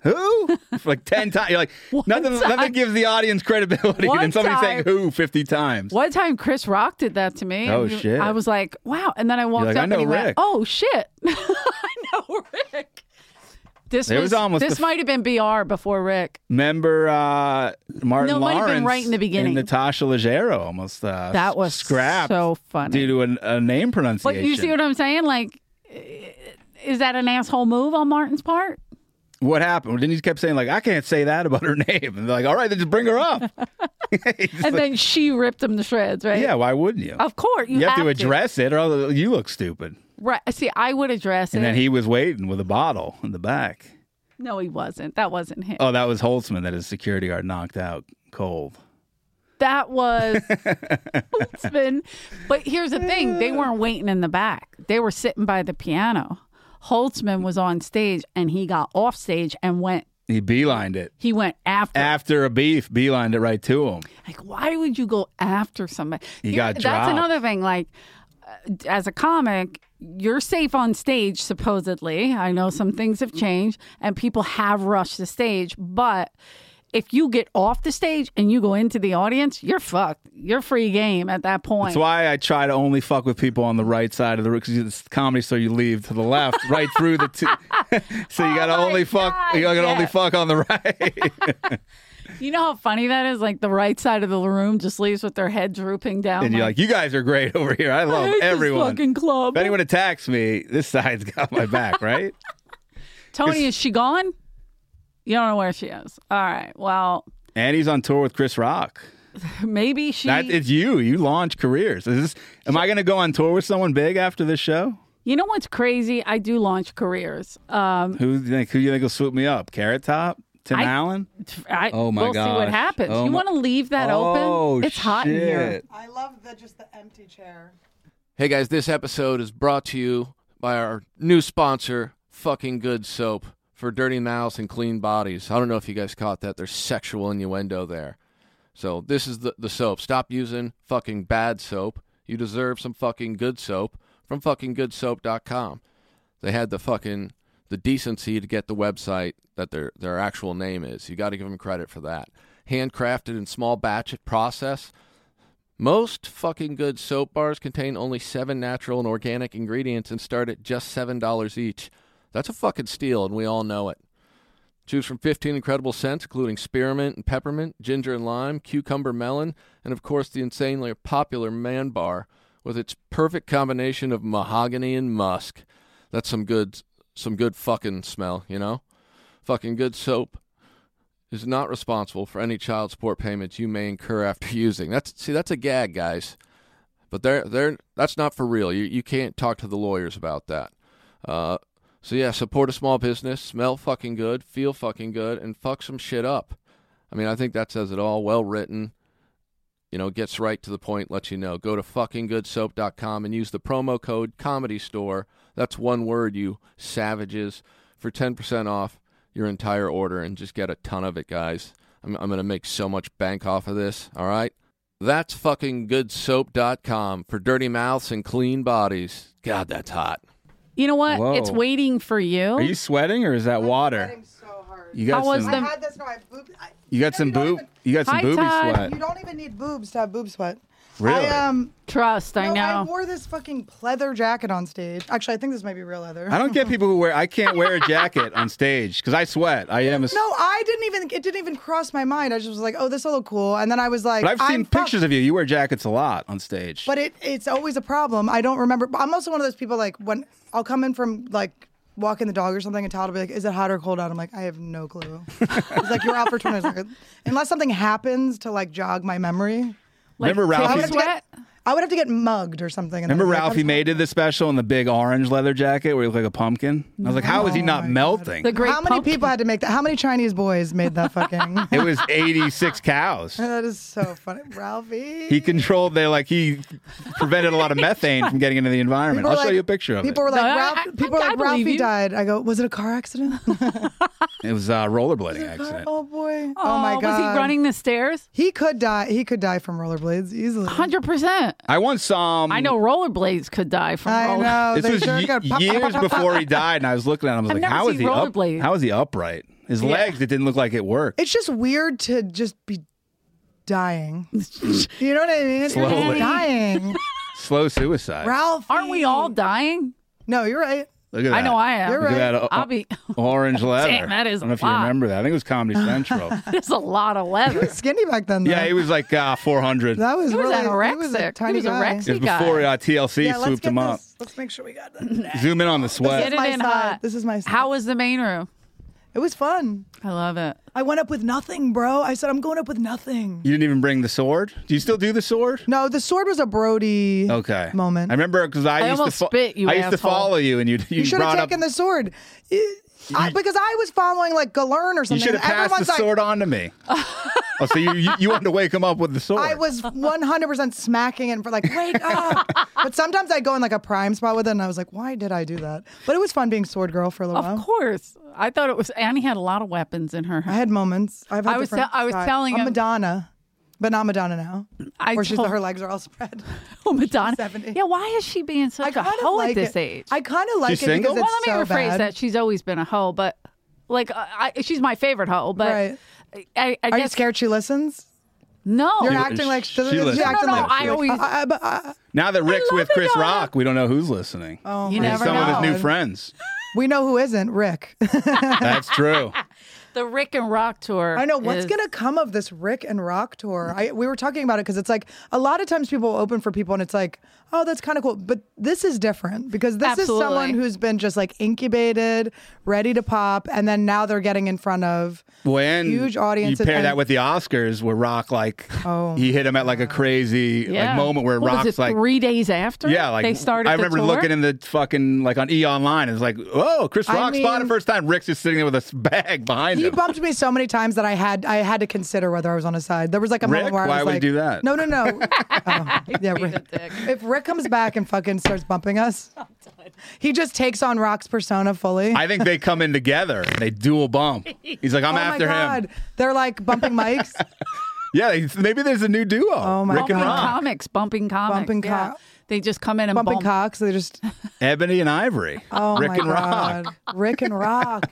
Who? For like 10 times. You're like, nothing gives the audience credibility than somebody saying who 50 times. One time Chris Rock did that to me. Oh, shit. I was like, wow. And then I walked up I know and he Rick. went, oh, shit. I know Rick. This might have been BR before Rick. Remember Martin No, it might have been Lawrence right in the beginning. and Natasha Leggero almost that was scrapped so funny. due to a name pronunciation. But you see what I'm saying? Like, is that an asshole move on Martin's part? What happened? Then he kept saying, like, I can't say that about her name. And they're like, all right, then just bring her up. And then she ripped him to shreds, right? Yeah, why wouldn't you? Of course. You have to address it or else you look stupid. Right. See, I would address it. And then he was waiting with a bottle in the back. No, he wasn't. That wasn't him. Oh, that was Holtzman that his security guard knocked out cold. That was Holtzman. But here's the thing. They weren't waiting in the back. They were sitting by the piano. Holtzman was on stage, and he got off stage and went. He beelined it. He went after. After a beef, beelined it right to him. Like, why would you go after somebody? He got dropped. That's another thing. Like, as a comic, you're safe on stage, supposedly. I know some things have changed, and people have rushed the stage, but if you get off the stage and you go into the audience, you're fucked. You're free game at that point. That's why I try to only fuck with people on the right side of the room, because it's comedy, so you leave to the left, right through the two. So you gotta only fuck. You gotta only fuck on the right. You know how funny that is? Like the right side of the room just leaves with their head drooping down. And you're like, you guys are great over here. I love everyone. This fucking club. If anyone attacks me, this side's got my back, right? Tony, is she gone? You don't know where she is. All right. Well. And he's on tour with Chris Rock. Maybe she. It's you. You launch careers. Am I going to go on tour with someone big after this show? You know what's crazy? I do launch careers. Who do you think will swoop me up? Carrot Top? Tim Allen? Oh my god! We'll see what happens. You want to leave that open? It's hot in here. I love just the empty chair. Hey guys, this episode is brought to you by our new sponsor, Fucking Good Soap, for dirty mouths and clean bodies. I don't know if you guys caught that. There's sexual innuendo there. So this is the soap. Stop using fucking bad soap. You deserve some fucking good soap from fuckinggoodsoap.com. They had the decency to get the website that their actual name is. You got to give them credit for that. Handcrafted in small batch process. Most fucking good soap bars contain only 7 natural and organic ingredients and start at just $7 each. That's a fucking steal, and we all know it. Choose from 15 incredible scents, including spearmint and peppermint, ginger and lime, cucumber melon, and of course the insanely popular Man Bar with its perfect combination of mahogany and musk. That's some good fucking smell, you know? Fucking Good Soap is not responsible for any child support payments you may incur after using. That's a gag, guys. But that's not for real. You can't talk to the lawyers about that. So yeah, support a small business, smell fucking good, feel fucking good, and fuck some shit up. I mean, I think that says it all. Well written, gets right to the point, lets you know. Go to fuckinggoodsoap.com and use the promo code COMEDYSTORE. That's one word, you savages, for 10% off your entire order, and just get a ton of it, guys. I'm going to make so much bank off of this, all right? That's fuckinggoodsoap.com for dirty mouths and clean bodies. God, that's hot. You know what? Whoa. It's waiting for you. Are you sweating or is that water? I'm sweating so hard. You got some. I had this. No, I have boobs. You got some boob. You got some booby sweat. You don't even need boobs to have boob sweat. Really? Trust, I know. I wore this fucking pleather jacket on stage. Actually, I think this might be real leather. I don't get people who I can't wear a jacket on stage because I sweat. I am a. No, it didn't even cross my mind. I just was like, oh, this will look cool. And then I was like, but I've seen pictures of you. You wear jackets a lot on stage. But it's always a problem. I don't remember. I'm also one of those people, like, when I'll come in from, like, walking the dog or something, and Todd will be like, is it hot or cold out? I'm like, I have no clue. He's like, you're out for 20 minutes. Unless something happens to, like, jog my memory. Remember Ralphie? I would have to get mugged or something. Remember Ralphie May did the special in the big orange leather jacket where he looked like a pumpkin? I was like, how is he not melting? How many people had to make that? How many Chinese boys made that fucking? It was 86 cows. That is so funny. Ralphie. He he prevented a lot of methane from getting into the environment. I'll show you a picture of it. People were like, Ralphie died. I go, was it a car accident? It was a rollerblading accident. Oh boy. Oh my God. Was he running the stairs? He could die. He could die from rollerblades easily. 100%. that. I once saw him. I know rollerblades could die from I know. This they was sure could. Pop, years pop, pop, pop, before pop. he died, and I was looking at him. I was I've like, never how is seen he rollerblades. How is he upright? His legs, it didn't look like it worked. It's just weird to just be dying. You know what I mean? Slowly. You're dying. Slow suicide. Ralph. Aren't we all dying? No, you're right. Look at that. I know I am. You're Look right. at that I'll be. orange leather. Damn, that is I don't know if a you lot. remember that. I think it was Comedy Central. There's a lot of leather. Skinny back then. Though. Yeah, he was like 400. That was He was really anorexic. He was a He tiny was a guy. Rex- It was guy. before TLC Yeah, let's swooped get him up. this. Let's make sure we got that. Zoom in on the sweat. Get it my in side. hot. This is my side. How was the main room? It was fun. I love it. I went up with nothing, bro. I said I'm going up with nothing. You didn't even bring the sword? Do you still do the sword? No, the sword was a Brody I moment. remember because I used almost to spit, you I used to asshole. follow you, and you You should have brought up. taken the sword. Because I was following like Galern or You something. should have passed the Everyone's like- sword on to me. Oh, so you wanted to wake him up with the sword? I was 100% smacking it for like, wake up. But sometimes I'd go in like a prime spot with it, and I was like, why did I do that? But it was fun being sword girl for a little Of while. course. I thought it was. Annie had a lot of weapons in her. I had moments. I've had I was different I was styles. telling I'm him. Madonna, but not Madonna now. Where her legs are all spread. Oh, Madonna. 70. Yeah, why is she being such a kind of hoe like at this it. age? I kind of like She's it single? because Well, it's let me so rephrase bad. that. She's always been a hoe, but like she's my favorite hoe. But Right. I Are you guess scared she listens? no. You're She- acting like she you're listens. acting No, like I always- Now that Rick's love with it, Chris though. Rock, we don't know who's listening. Oh, You my never Some of his know. new friends. We know who isn't Rick. That's true. The Rick and Rock tour. I know what's is- gonna come of this Rick and Rock tour. We were talking about it because it's like a lot of times people open for people and it's like, oh, that's kind of cool. But this is different because this Absolutely. is someone who's been just like incubated, ready to pop, and then now they're getting in front of When huge audiences. You pair and- that with the Oscars, where Rock he hit him at like a crazy Yeah. moment where What was Rock's it, like 3 days after? Yeah, like they started. I the remember tour? looking in the fucking like on E Online. It's like, oh, Chris I Rock spotted mean- first time. Rick's just sitting there with a bag behind He him. bumped me so many times that I had to consider whether I was on his side. There was like a Rick? moment where I Why was would he like, do that? No. Oh, yeah, Rick. If Rick comes back and fucking starts bumping us, he just takes on Rock's persona fully. I think they come in together. They dual bump. He's like, I'm oh after my God. him. They're like bumping mics. Yeah, maybe there's a new duo. Oh my Rick and bumping Rock, comics, bumping comics. Bumping yeah. co- They just come in and bumping bump. cocks. They just Ebony and Ivory. oh Rick my and God. Rock. Rick and Rock.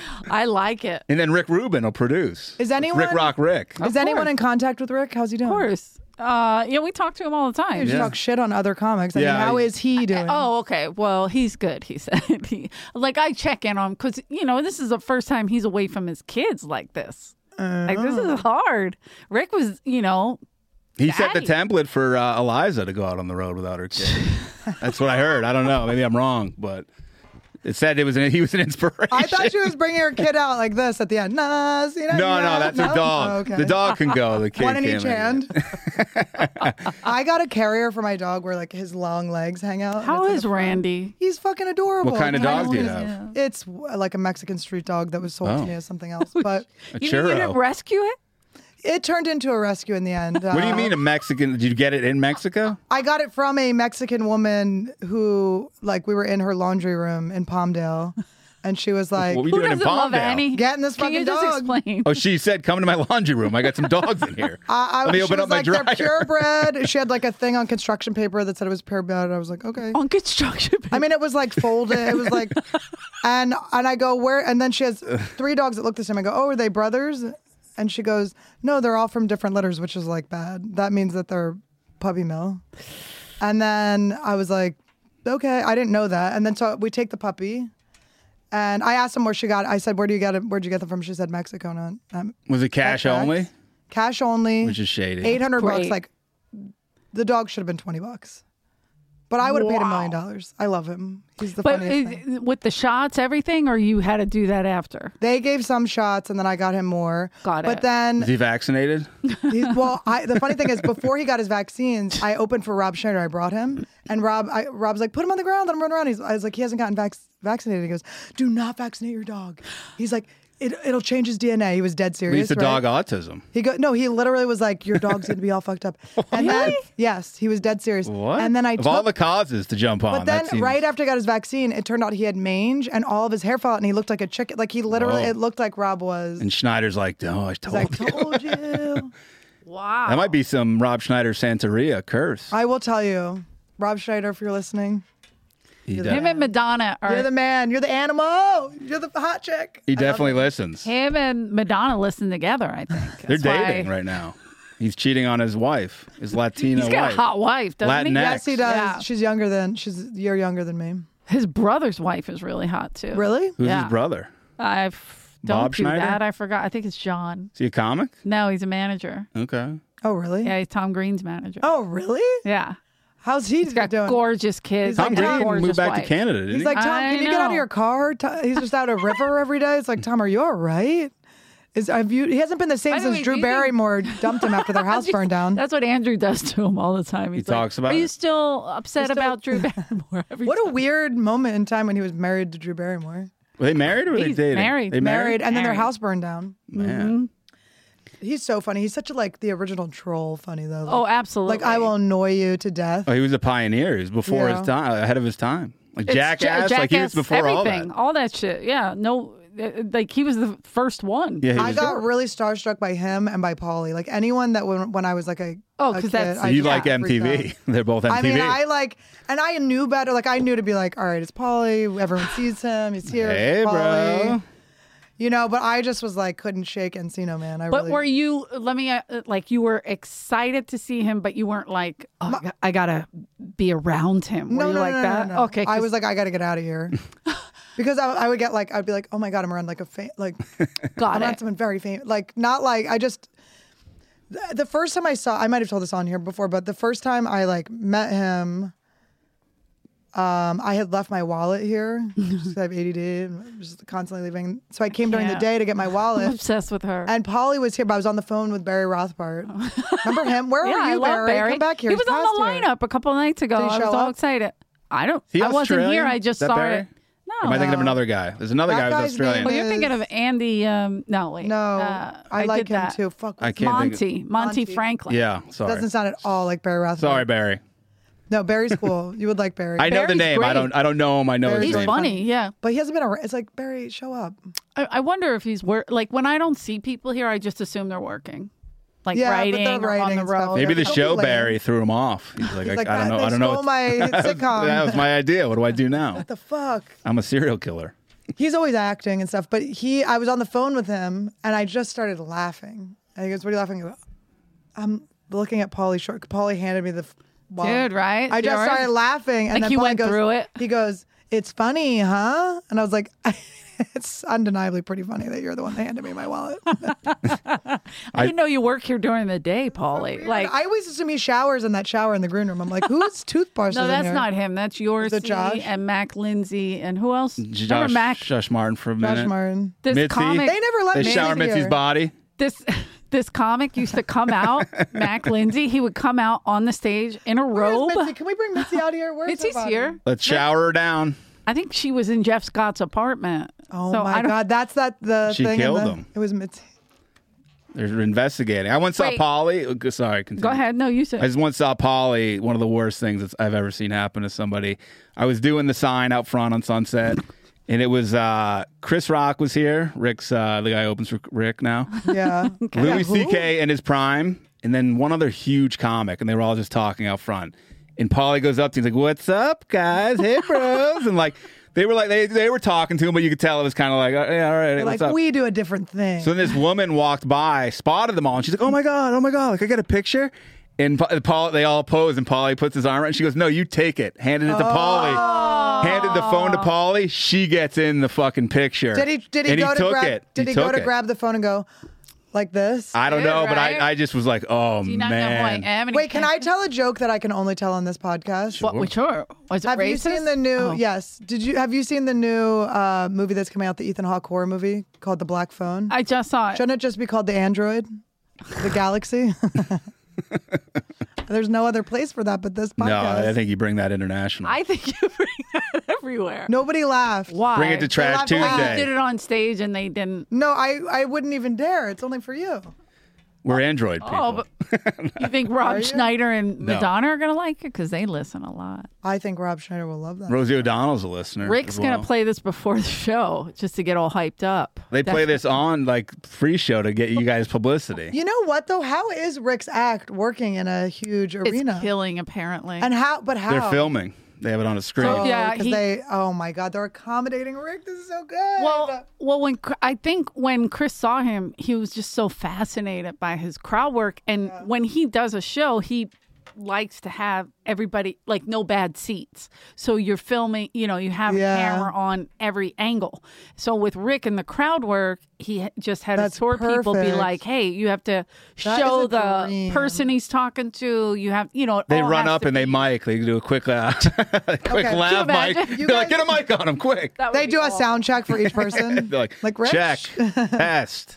I like it. And then Rick Rubin will produce. Is It's anyone- Rick Rock Rick? Is anyone in contact with Rick? How's he doing? Of course. Yeah, we talk to him all the time. You just talk shit on other comics. I mean, how is he doing? Oh, okay. Well, he's good. He said. Like I check in on him because this is the first time he's away from his kids like this. Like this is hard. Rick was, He set the Daddy. template for Eliza to go out on the road without her kid. That's what I heard. I don't know. Maybe I'm wrong, but it said he was an inspiration. I thought she was bringing her kid out like this at the end. No, that's her dog. Oh, okay. The dog can go. The kid One in can't each make it. hand. I got a carrier for my dog where like his long legs hang out. and how it's in is the front. Randy? He's fucking adorable. What kind of dog do you Tiny. have? It's like a Mexican street dog that was sold to me as something else, but A You didn't churro. rescue it? it turned into a rescue in the end. What do you mean a Mexican? Did you get it in Mexico? I got it from a Mexican woman who, like, we were in her laundry room in Palmdale, and she was like, What were you Who doing in doesn't love Palmdale? Annie? Getting this Can fucking you just dog. explain? Oh, she said, "Come to my laundry room. I got some dogs in here. Let me she open was up my like, dryer." they're purebred. She had like a thing on construction paper that said it was purebred. I was like, okay. On construction. I mean, it was like folded. It was like, and I go, where? And then she has 3 dogs that look the same. I go, oh, are they brothers? And she goes, no, they're all from different litters, which is like bad. That means that they're puppy mill. And then I was like, okay, I didn't know that. And then so we take the puppy, and I asked him where she got it. I said, where'd you get it? Where'd you get them from? She said Mexico. No, Was it cash FX. only? Cash only. Which is shady. $800 bucks. Great. Like the dog should have been $20. But I would have paid $1 million. I love him. He's the But funniest thing. with the shots, everything, or you had to do that after? They gave some shots, and then I got him more. Got But it. then, Is he vaccinated? the funny thing is, before he got his vaccines, I opened for Rob Schneider. I brought him, and Rob's like, put him on the ground, let him run around. I was like, he hasn't gotten vaccinated. He goes, do not vaccinate your dog. He's like, it'll change his DNA. He was dead serious. Leads to right? dog autism. He literally was like, your dog's gonna be all fucked up. And then, yes, he was dead serious. What? And then I of all the causes to jump on. But then, that seems... right after he got his vaccine, it turned out he had mange, and all of his hair fell out, and he looked like a chicken. Like he literally, Whoa. it looked like Rob was. And Schneider's like, "Oh, I He's told like, you." told you. Wow. That might be some Rob Schneider Santeria curse. I will tell you, Rob Schneider, if you're listening, Him and Madonna are. you're the man. You're the animal. You're the hot chick. He definitely listens. Him and Madonna listen together, I think. They're That's dating why- right now. He's cheating on his wife, his Latina He's got wife. a hot wife, doesn't he? Latinx. Yes, he does. Yeah. She's a year younger than me. His brother's wife is really hot too. Really? Who's Yeah. his brother? Don't Bob do Schneider? that. I forgot. I think it's John. Is he a comic? No, he's a manager. Okay. Oh, really? Yeah, he's Tom Green's manager. Oh, really? Yeah. How's he He's got doing? gorgeous kids. He's like, Tom and a Green gorgeous moved back to wife. Canada, didn't He's he? like, Tom, I can you get out of know. your car? He's just out of river every day. It's like, Tom, are you all right? He hasn't been the same By the since way, Drew do you think- Barrymore dumped him after their house burned down. That's what Andrew does to him all the time. He's He like, talks about Are you it. still upset He's still- about Drew Barrymore? Every What a time? weird moment in time when he was married to Drew Barrymore. Were they married or were they He's dating? married. They Married, and then their Married. house burned down. Man. He's so funny. He's such a the original troll funny though. Oh, absolutely. Like I will annoy you to death. Oh, he was a pioneer. He was before Yeah. his time, ahead of his time. Like It's Jackass, like he was before everything, all that. shit. Yeah, no, like he was the first one. Yeah, he I was got really starstruck by him and by Pauly. Like anyone that when I was like a Oh, a 'cause kid, that's- I you just like freaked MTV. out. They're both MTV. I mean, and I knew better. Like I knew to be like, all right, it's Pauly. Everyone sees him. He's here. Hey, it's Pauly. bro. You know, but I just was like, couldn't shake Encino Man. But were you? Let me like you were excited to see him, but you weren't like, oh, I gotta be around him. Were No, you no, like no, that? no, no. Okay, I 'cause- was like, I got to get out of here. Because I would get I'd be like, oh my God, I'm around like I'm got around it. someone very famous. Like, not like, the first time I might have told this on here before, but the first time I met him, I had left my wallet here. Just I have ADD, and just constantly leaving. So I came during the can't. day to get my I'm wallet. obsessed with her. And Pauly was here, but I was on the phone with Barry Rothbart. Remember him? Where yeah, were I you, love Barry. Come back here. He was on the past here. lineup a couple nights ago. Did he I was show all up? excited. I He wasn't Australian? here. I just Is that saw Barry? it. Or am I No. thinking of another guy? There's another That guy who's guy's Australian. Oh, you're is- thinking of Andy. No, wait. No, I like did him that. too. Fuck. I can't think of- Monty Monty. Franklin. Yeah, sorry. Doesn't sound at all like Barry Rothbart. Sorry, Barry. No, Barry's cool. You would like Barry. I know the Barry's name. I great. don't know him. I know Barry's his He's name. funny. Yeah. But he hasn't been around. It's like, Barry, show up. I wonder if he's like when I don't see people here, I just assume they're working, like Yeah, but writing, they're or on writing the and stuff. road. Maybe the Don't show be lame. Barry threw him off. He's like, He's like, I don't know. They I don't know. stole my sitcom. That was my idea. What do I do now? What the fuck? I'm a serial killer. He's always acting and stuff. But I was on the phone with him, and I just started laughing. And he goes, "What are you laughing about?" I'm looking at Pauly Short. Pauly handed me the wallet. Dude, right? I just Yours? started laughing, and Like then he Pauly went goes, through it? He goes, "It's funny, huh?" And I was like, "It's undeniably pretty funny that you're the one that handed me my wallet." I didn't know you work here during the day, Pauly. Like, I always assume he showers in that shower in the green room. I'm like, who's toothbrush? no, in that's here? not him. That's yours, Is it Josh? and Mac Lindsay, and who else? Remember Mac? Josh Martin for a minute. Josh Martin. This Mitzi. comic. They never let They me shower in Mitzi's here. body. This comic used to come out, Mac Lindsay. He would come out on the stage in a Where's robe. Mitzi? Can we bring Mitzi out here? Where's Mitzi's her body? here. Let's shower her down. I think she was in Jeff Scott's apartment. Oh So I my don't- God, that's the She thing. killed him. It was Mitzi. They're investigating. I once saw Wait. Polly. Sorry, continue. Go ahead. No, you I said. just once saw Polly. One of the worst things that I've ever seen happen to somebody. I was doing the sign out front on Sunset, and it was Chris Rock was here. Rick's the guy who opens for Rick now. Yeah. Louis Who? C.K. in his prime, and then one other huge comic, and they were all just talking out front. And Pauly goes up to him, he's like, "What's up, guys? Hey, bros!" And they were talking to him, but you could tell it was kind of like, "Yeah, all right, Like what's up?" we do a different thing. So then this woman walked by, spotted them all, and she's like, "Oh my god, like I got a picture." And Paul, they all pose, and Pauly puts his arm out, and she goes, "No, you take it." Handed it to Pauly. Handed the phone to Pauly. She gets in the fucking picture. did he and go to took grab? it. Did he go took to it. grab the phone and go like this? I don't Dude, know, but right? I just was like, "Oh Do you not know who I man." am? And he Wait, can I can't- tell a joke that I can only tell on this podcast? What? Which her? Was it Have you racist? seen the new? Oh. Yes. Have you seen the new movie that's coming out? The Ethan Hawke horror movie called The Black Phone. I just saw it. Shouldn't it just be called The Android? The Galaxy? There's no other place for that but this podcast. No, I think you bring that international. I think you bring that everywhere. Nobody laughed. Why? Bring it to Trash They laughed. You Tuesday. did it on stage and they didn't. No, I wouldn't even dare. It's only for you. We're Android people. Oh, but you think Rob Schneider and No. Madonna are going to like it? Because they listen a lot. I think Rob Schneider will love that. Rosie O'Donnell's a listener. Rick's as going well. to play this before the show just to get all hyped up. They play this on like free show to get you guys publicity. You know what though? How is Rick's act working in a huge arena? It's killing, apparently. And how? But how? They're filming. They have it on a screen. Oh, Yeah, because they. Oh my God, they're accommodating Rick. This is so good. Well, I think when Chris saw him, he was just so fascinated by his crowd work, and when he does a show, he likes to have everybody like no bad seats. So you're filming, you have a camera on every angle. So with Rick and the crowd work, he just had his tour people be perfect. like, "Hey, you have to That show is a the dream. person he's talking to. You have, it They all run has up to and they be- mic. They do a quick laugh Can mic. you imagine? You They're like, guys- get a mic on him quick. That would They be do a awesome. sound check for each person. They're like Rich? check, test.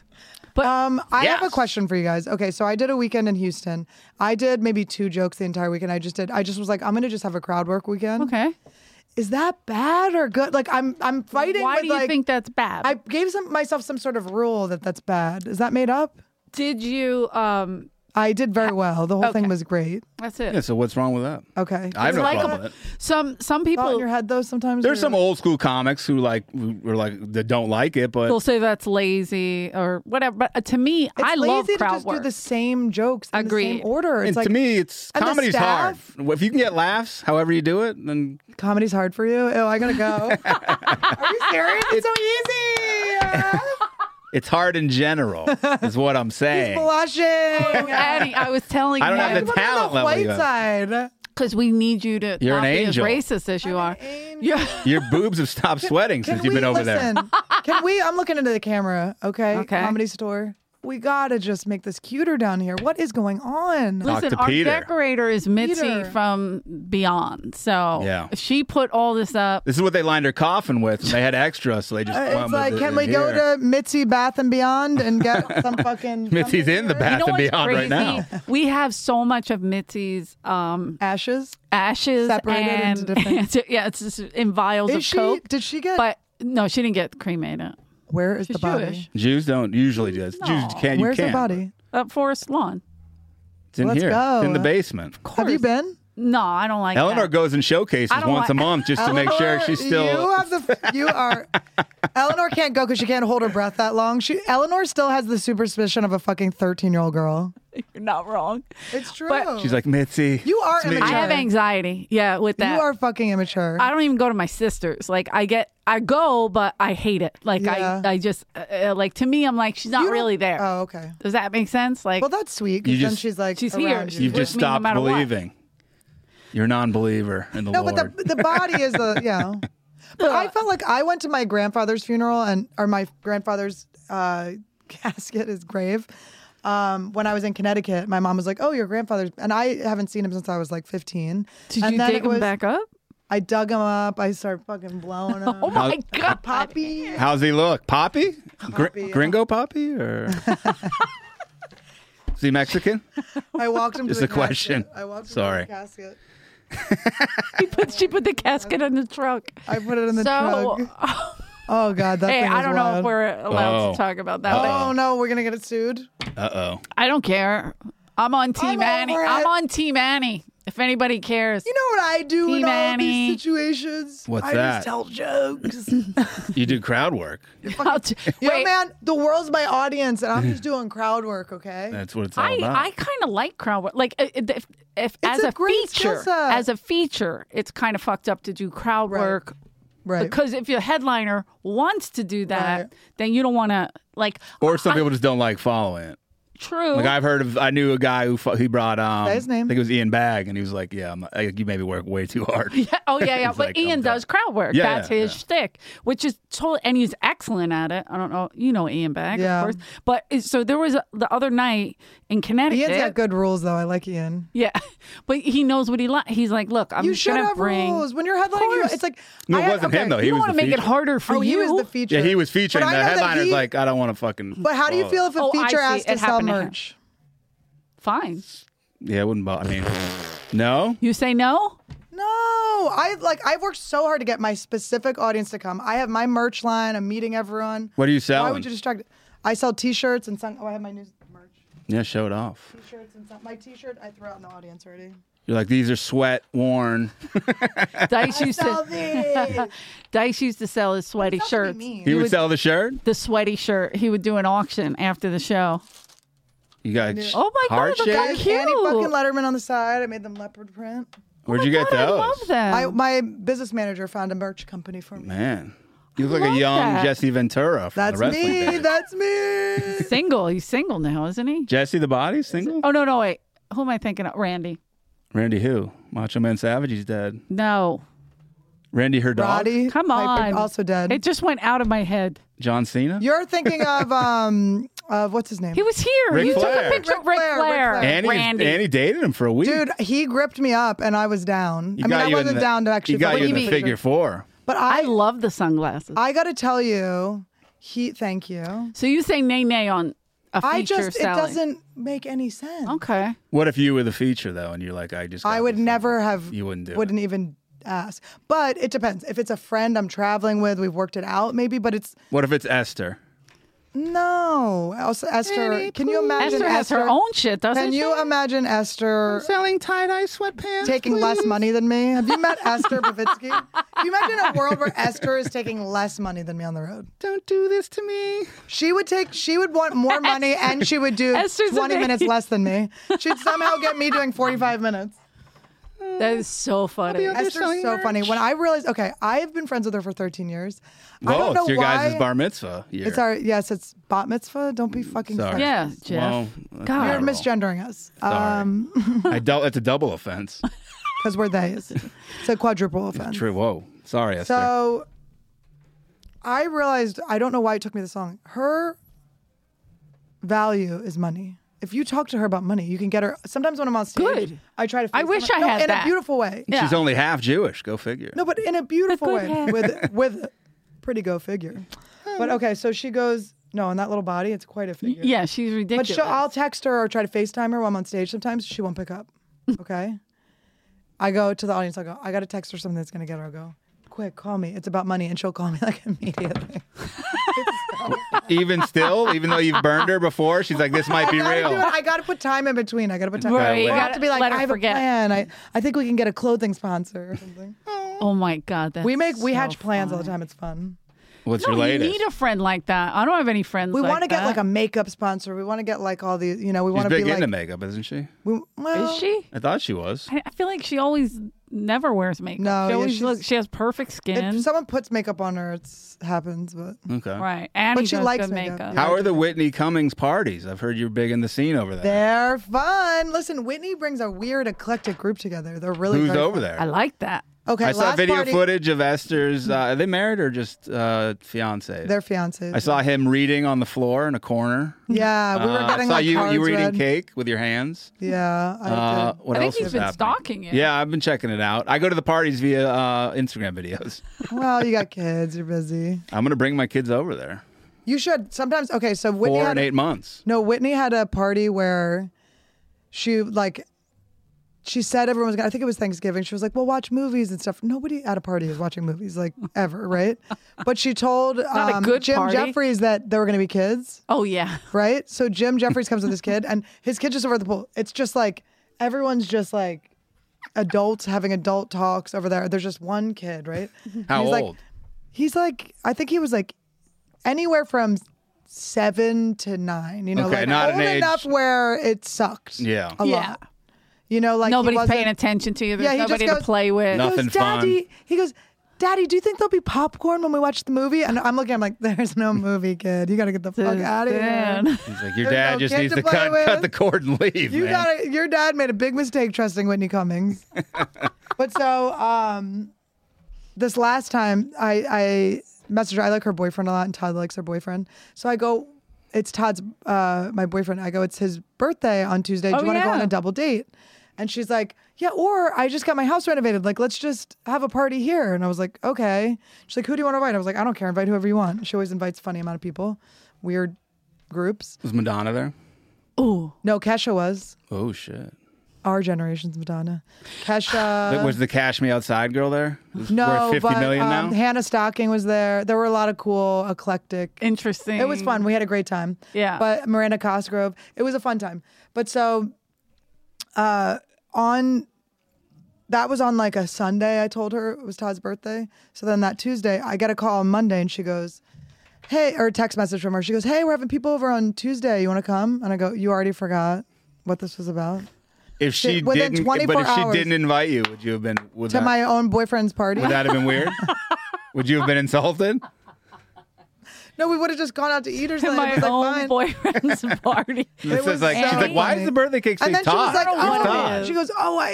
I have Yes. a question for you guys. Okay, so I did a weekend in Houston. I did maybe 2 jokes the entire weekend. I just was like, I'm gonna just have a crowd work weekend. Okay. Is that bad or good? Like I'm fighting. Why with, do you like, think that's bad? I gave myself some sort of rule that's bad. Is that made up? Did you? I did very well. The whole thing Okay. was great. That's it. Yeah, so what's wrong with that? Okay. I have no like problem with it. Some Thought in people your head though sometimes. There's or- some old school comics who that don't like it, but will say that's lazy or whatever. But to me, It's I lazy love to crowd just work. do the same jokes in the Agreed. same order. It's and like to me, it's and the comedy's hard. staff- If you can get laughs, however you do it, then comedy's hard for you. Oh, I gotta go. Are you serious? It's so easy. it's hard in general. Is what I'm saying. Blushing. Annie, I was telling I don't you have the Put it on talent the level. white you have. side. because we need you to You're not an be angel. as racist as you are. Yeah. Your boobs have stopped sweating since you've been over there. Can we? I'm looking into the camera. Okay. Okay. Comedy Store. We gotta just make this cuter down here. What is going on? Listen, to our Peter. decorator is Mitzi Peter. from Beyond. So Yeah. she put all this up. This is what they lined her coffin with. And they had extra, so they just went It's with like, it can in we go here. to Mitzi Bath and Beyond and get some fucking Mitzi's something in the here? Bath You know and what's Beyond crazy? right now. We have so much of Mitzi's Ashes. ashes Separated and into different- yeah, it's just in vials Is of she? coke. Did she get? But no, she didn't get cremated. Where is She's the body? Jewish. Jews don't usually do this. Jews can't. You Where's can't. the body? Forest Lawn. It's in Let's here. go. It's in the basement. Have you been? No, I don't like Eleanor that. goes and showcases I don't once a like- month just to make sure Eleanor, she's still. You have the. You are. Eleanor can't go because she can't hold her breath that long. Eleanor still has the superstition of a fucking 13-year-old girl. You're not wrong. It's true. She's like, Mitzi. You are it's me." immature. I have anxiety. Yeah, with that. You are fucking immature. I don't even go to my sister's. Like I go, but I hate it. Like Yeah. I just like to me, I'm like she's You not don't- really there. Oh, okay. Does that make sense? Like Well, that's sweet. 'Cause You then just- she's like, she's around here. you. She's You've with just me no stopped matter what. believing. You're a non-believer in the No, Lord. but the body is the yeah. But I felt like I went to my grandfather's funeral or my grandfather's casket, his grave. When I was in Connecticut, my mom was like, "Oh, your grandfather's," and I haven't seen him since I was like 15. Did And you then dig it was- him back up? I dug him up. I started fucking blowing him. Oh my god, Poppy. How's he look? Poppy? Poppy, Gringo Poppy? Or is he Mexican? I walked him Just to a the question. casket. I walked him Sorry. to the casket. She put the casket in the trunk. I put it in the So, trunk. Oh God, that hey, thing I was don't know if wild. we're allowed Oh. to talk about that. but Oh no, we're gonna get it sued. Uh-oh. I don't care. I'm on Team I'm Annie. over it. I'm on Team Annie. If anybody cares. You know what I do in Team all Annie. these situations? What's I that? just tell jokes. You do crowd work. Yo, Wait, man, the world's my audience, and I'm just doing crowd work. Okay. That's what it's all I about. kind of like crowd work. Like if as a a great skill feature, set. as a feature, it's kind of fucked up to do crowd Right. work. Right. Because if your headliner wants to do that, Right. then you don't want to like. Or some people just don't like following it. True. Like I knew a guy who brought Say his name. I think it was Ian Bagg, and he was like, "Yeah, you maybe work way too hard." Oh yeah. He's But like, Ian I'm does done. crowd work. Yeah, That's yeah, his yeah. shtick, which is totally, and he's excellent at it. I don't know, you know Ian Bagg, Yeah. of course. But so there was the other night in Connecticut. Ian's got good rules, though. I like Ian. Yeah, but he knows what he likes. He's like, look, I'm You just should gonna have bring. rules when you're headlining. course. It's like No, it I had- wasn't him okay. though. He You was want to the make it feature. harder for Oh, you. he was the feature. Yeah, he was featuring. But The I know that headliner's he- like, I don't want to fucking. But how do you follow feel it. if a Oh, I feature see. asks to It sell happened to him. merch? Fine. Yeah, it wouldn't bother. I mean, no. You say no? No, I've worked so hard to get my specific audience to come. I have my merch line. I'm meeting everyone. What are you Why selling? would you distract? I sell T-shirts and I have my new merch. Yeah, show it off. T-shirts and stuff. My T-shirt I threw out in the audience already. You're like, these are sweat worn. Dice used to sell his sweaty shirts. He would sell the shirt? The sweaty shirt. He would do an auction after the show. You got oh my heart God, shape? look how cute. Annie fucking Letterman on the side. I made them leopard print. Where'd you get those? I love them. My business manager found a merch company for me. Man, you look like a young that. Jesse Ventura from That's the wrestling me. band. That's me. Single. He's single now, isn't he? Jesse the Body, single? Oh, no, wait. Who am I thinking of? Randy. Randy who? Macho Man Savage, he's dead. No. Randy her dog? Roddy, Come Piper, on. also dead. It just went out of my head. John Cena? You're thinking of what's his name? He was here. Ric You Flair. took a picture of Ric Ric Flair. Flair. Annie dated him for a week. Dude, he gripped me up and I was down. He I mean, got I you in wasn't the- down to actually. He got fuck you in with the him. figure four. But I I love the sunglasses. I got to tell you, thank you. So you say nay on a feature It selling. doesn't make any sense. Okay. What if you were the feature, though, and you're like, I just got I would this never thing. have. You wouldn't do Wouldn't even ask. But it depends. If it's a friend I'm traveling with, we've worked it out maybe. But it's What if it's Esther? no. Also, Esther, can you imagine Esther has her own shit, doesn't Can she? you imagine Esther Selling tie-dye sweatpants, taking less money than me? Have you met Esther Bavitsky? Can you imagine a world where Esther is taking less money than me on the road? Don't do this to me. She would want more money and she would do Esther's 20 minutes amazing. less than me. She'd somehow get me doing 45 minutes. That is so funny. Esther's so funny. When I realized, okay, I've been friends with her for 13 years. I Whoa, don't know it's your why. guys' bar mitzvah year. It's bat mitzvah. Don't be fucking Sorry. sorry. Yeah, Jeff. Well, God. You're misgendering us. Sorry. It's a double offense. Because we're theys. It's a quadruple offense. True. Whoa. Sorry, Esther. So I realized, I don't know why it took me this long. Her value is money. If you talk to her about money, you can get her. Sometimes when I'm on stage, Good. I try to. I FaceTime wish her. I No, had in that. a beautiful way. Yeah. She's only half Jewish. Go figure. No, but in a beautiful good way hair. with pretty go figure. But okay, so she goes, no, in that little body, it's quite a figure. Yeah, she's But ridiculous. I'll text her or try to FaceTime her while I'm on stage sometimes. She won't pick up. Okay? I go to the audience. I go, I got to text her something that's going to get her. I go, quick, call me. It's about money. And she'll call me like immediately. Even still, even though you've burned her before, she's like, this might be real. I got to put time in between. I got to put time. Right, you I have gotta to be like, let her I have forget. a plan. I think we can get a clothing sponsor or something. Oh my God. That's we so hatch plans all the fun. time. It's fun. What's No, your latest? you need a friend like that. I don't have any friends We like want to get that. like a makeup sponsor. We want to get like all the, we She's want to big be into like. makeup, isn't she? Well, Is she? I thought she was. I feel like she always never wears makeup. No, she yeah, always she's- looks. She has perfect skin. If someone puts makeup on her, it happens. But Okay. Right, Annie But she does likes good makeup, makeup. yeah. How are the Whitney Cummings parties? I've heard you're big in the scene over there. they're fun. Listen, Whitney brings a weird, eclectic group together. They're really Who's very over fun. there? I like that. Okay, I saw last video party, footage of Esther's. Are they married or just fiancés? They're fiancés. I saw him reading on the floor in a corner. Yeah, we were I getting saw like you cards were eating read. cake with your hands. Yeah, I did. What I else think he's was been happening? stalking you. Yeah, I've been checking it out. I go to the parties via Instagram videos. Well, you got kids. You're busy. I'm gonna bring my kids over there. You should sometimes. Okay, so Whitney 4 had and 8 months. no. Whitney had a party where she said everyone was gonna, I think it was Thanksgiving. She was like, "Well, watch movies and stuff." Nobody at a party is watching movies like ever, right? But she told Not a good Jim party. Jeffries that there were going to be kids, Oh yeah. right? So Jim Jeffries comes with his kid, and his kid's just over at the pool. It's just like everyone's just like adults having adult talks over there. There's just one kid, right? How He's old? He's like, I think he was like anywhere from 7 to 9. You know, Okay, like not an old age- enough where it sucked. Yeah. a Yeah. lot. You know, like he Nobody's wasn't- paying attention to you. There's Yeah, he just nobody goes, to play with. He Nothing goes, Daddy. fun. He goes, Daddy, do you think there'll be popcorn when we watch the movie? And I'm looking, I'm like, there's no movie, kid. You got to get the fuck out of here. Dan. He's like, your There's dad no just kid needs to to play with. cut the cord and leave, You man. got your dad made a big mistake trusting Whitney Cummings. But so this last time I messaged her. I like her boyfriend a lot, and Todd likes her boyfriend. So I go, it's Todd's my boyfriend. I go, it's his birthday on Tuesday. Do you want to go on a double date? And she's like, yeah, or I just got my house renovated. Like, let's just have a party here. And I was like, okay. She's like, who do you want to invite? I was like, I don't care. Invite whoever you want. She always invites funny amount of people, weird groups. Was Madonna there? Ooh. No, Kesha was. Oh, shit. Our generation's Madonna. Kesha. Was the Cash Me Outside girl there? No, Worth 50 but million now? Hannah Stocking was there. There were a lot of cool, eclectic. Interesting. It was fun. We had a great time. Yeah. But Miranda Cosgrove, it was a fun time. But so that was on like a Sunday. I told her it was Todd's birthday. So then that Tuesday, I get a call on Monday and she goes, hey, or a text message from her. She goes, hey, we're having people over on Tuesday. You want to come? And I go, you already forgot what this was about? If she Within didn't, 24 but if she hours. didn't invite you, would you have been To my own boyfriend's party? Would that have been weird? Would you have been insulted? No, we would have just gone out to eat or something. My It was like, own fine. boyfriend's party. This was is like, so she's like, why funny. is the birthday cake say And then she Todd? was like, Who's oh, Todd? she goes,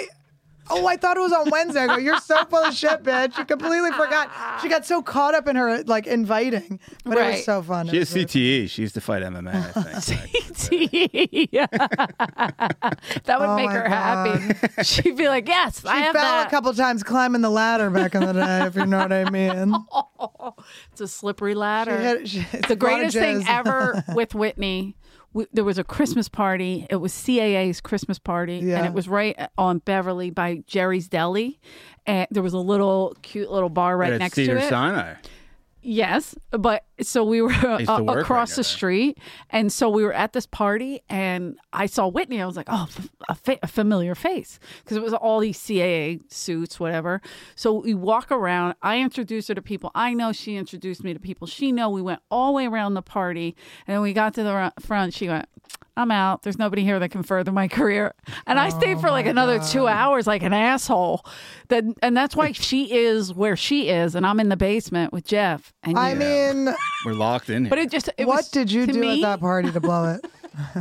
I thought it was on Wednesday. I go, you're so full of shit, bitch. She completely forgot. She got so caught up in her like inviting, but it was Right. so fun. She has CTE. She used to fight MMA, I think. That would Oh make my her God. happy. She'd be like, yes, I She have fell that. a couple times climbing the ladder back in the day, if you know what I mean. It's a slippery ladder. It's The greatest thing jizz. ever with Whitney, there was a Christmas party. It was CAA's Christmas party, Yeah. and it was right on Beverly by Jerry's Deli. And there was a cute little bar right At next Cedar to it. Sinai. Yes, but so we were used to work across right the near there. street, and so we were at this party, and I saw Whitney. I was like, "Oh, a familiar face," because it was all these CAA suits, whatever. So we walk around. I introduced her to people I know. She introduced me to people she know. We went all the way around the party, and then we got to the front. She went, I'm out. There's nobody here that can further my career. And I stayed for like another 2 hours like an asshole. And that's why she is where she is. And I'm in the basement with Jeff. And I mean, We're locked in here. but it what was, did you to do me, at that party to blow it?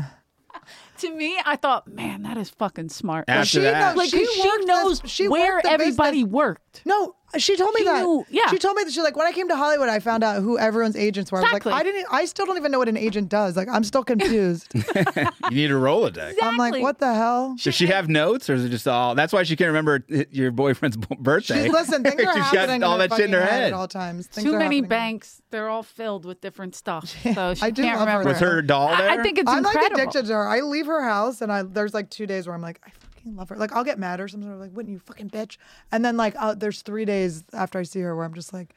To me, I thought, man, that is fucking smart. After she that, knows- Like, she she worked knows this- she where worked the everybody business. worked. No, she told me She that. knew- yeah. She told me that. She's like, when I came to Hollywood, I found out who everyone's agents were. Exactly. I was like, I still don't even know what an agent does. Like, I'm still confused. you need a Rolodex. I'm like, Exactly. what the hell? Does she have notes, or is it just all? That's why she can't remember your boyfriend's birthday. Listen, things are She's happening got all in her that shit in her fucking head. at all times. Things Too are many happening. banks. They're all filled with different stuff. So she I do can't love her remember. Was her doll there? I think it's I'm incredible. like addicted to her. I leave her house and there's like 2 days where I'm like, I fucking love her. Like I'll get mad or something. I'm like, wouldn't you fucking bitch? And then like there's 3 days after I see her where I'm just like,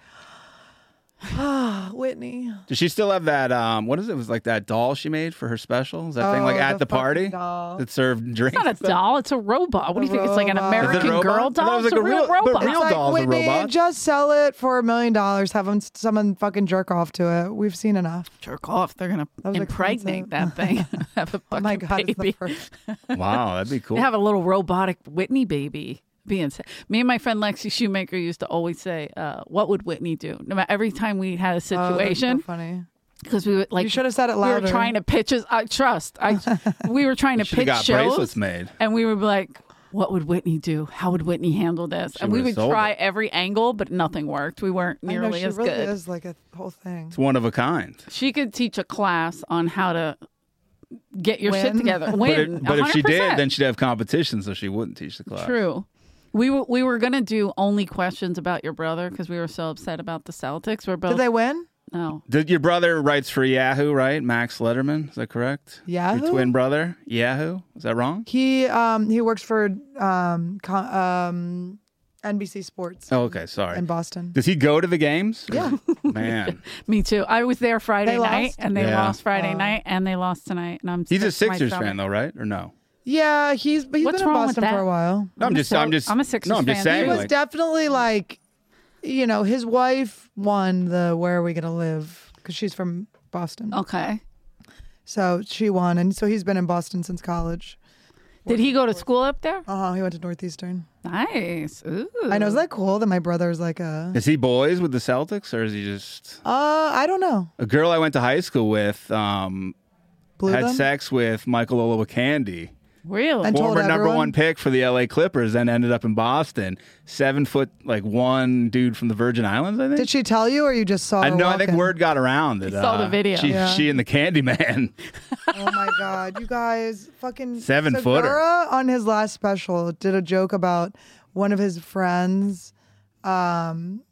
Whitney. Does she still have that? What is it? It was like that doll she made for her special. Is that thing like Oh, at the fucking party doll. that served drinks? It's not a doll. It's a robot. What do you think? It's like an robot. Is it a American robot? Girl I thought doll. it was It's like a a real real- but robot. real It's like, dolls are Whitney, robots. just sell it for $1 million. Have someone fucking jerk off to it. We've seen enough. Jerk off. They're gonna was impregnate expensive. that thing. Have a Oh my fucking God, it's the baby. first. Wow, that'd be cool. They have a little robotic Whitney baby. Me and my friend Lexi Shoemaker used to always say, "What would Whitney do?" No matter every time we had a Oh, that's so situation, funny. because we would like You should have said it we louder. were trying to pitch us. We were trying to Should've pitch got shows, bracelets made. and we were like, "What would Whitney do? How would Whitney handle this?" And we would've would sold try it. every angle, but nothing worked. We weren't I know, nearly she as really good. is like a whole thing. It's one of a kind. She could teach a class on how to get your shit Win. together. But, Win. but if she 100%. did, then she'd have competition, so she wouldn't teach the class. True. We were gonna do only questions about your brother because we were so upset about the Celtics. We're both Did they win? no. Your brother writes for Yahoo, right? Max Letterman, is that correct? Yahoo? Your twin brother, Yahoo. Is that wrong? He works for NBC Sports Oh, okay, sorry. in Boston. Does he go to the games? Yeah. Man, Me too. I was there Friday They night, lost? and they Yeah. lost Friday night, and they lost tonight. And I'm he's a sick to my Sixers stomach. fan, though, right? Or no? Yeah, he's been What's in wrong with Boston for that? a while. No, I'm just. I'm a Sixers No, I'm just fan, saying. He too. was Like, definitely like, his wife won the Where Are We Gonna Live because she's from Boston. Okay. So she won, and so he's been in Boston since college. Did he go to school up there? He went to Northeastern. Nice. Ooh. I know. Is that cool that my brother's like a? is he boys with the Celtics, or is he just I don't know. a girl I went to high school with? Blew Had them? sex with Michael Olowokandi, Really? And told former number everyone? one pick for the LA Clippers, then ended up in Boston. 7'1" dude from the Virgin Islands, I think. Did she tell you, or you just saw her I know. I think walking? word got around that saw the video. She and the Candyman. Oh my God, you guys, fucking 7-footer. Segura on his last special did a joke about one of his friends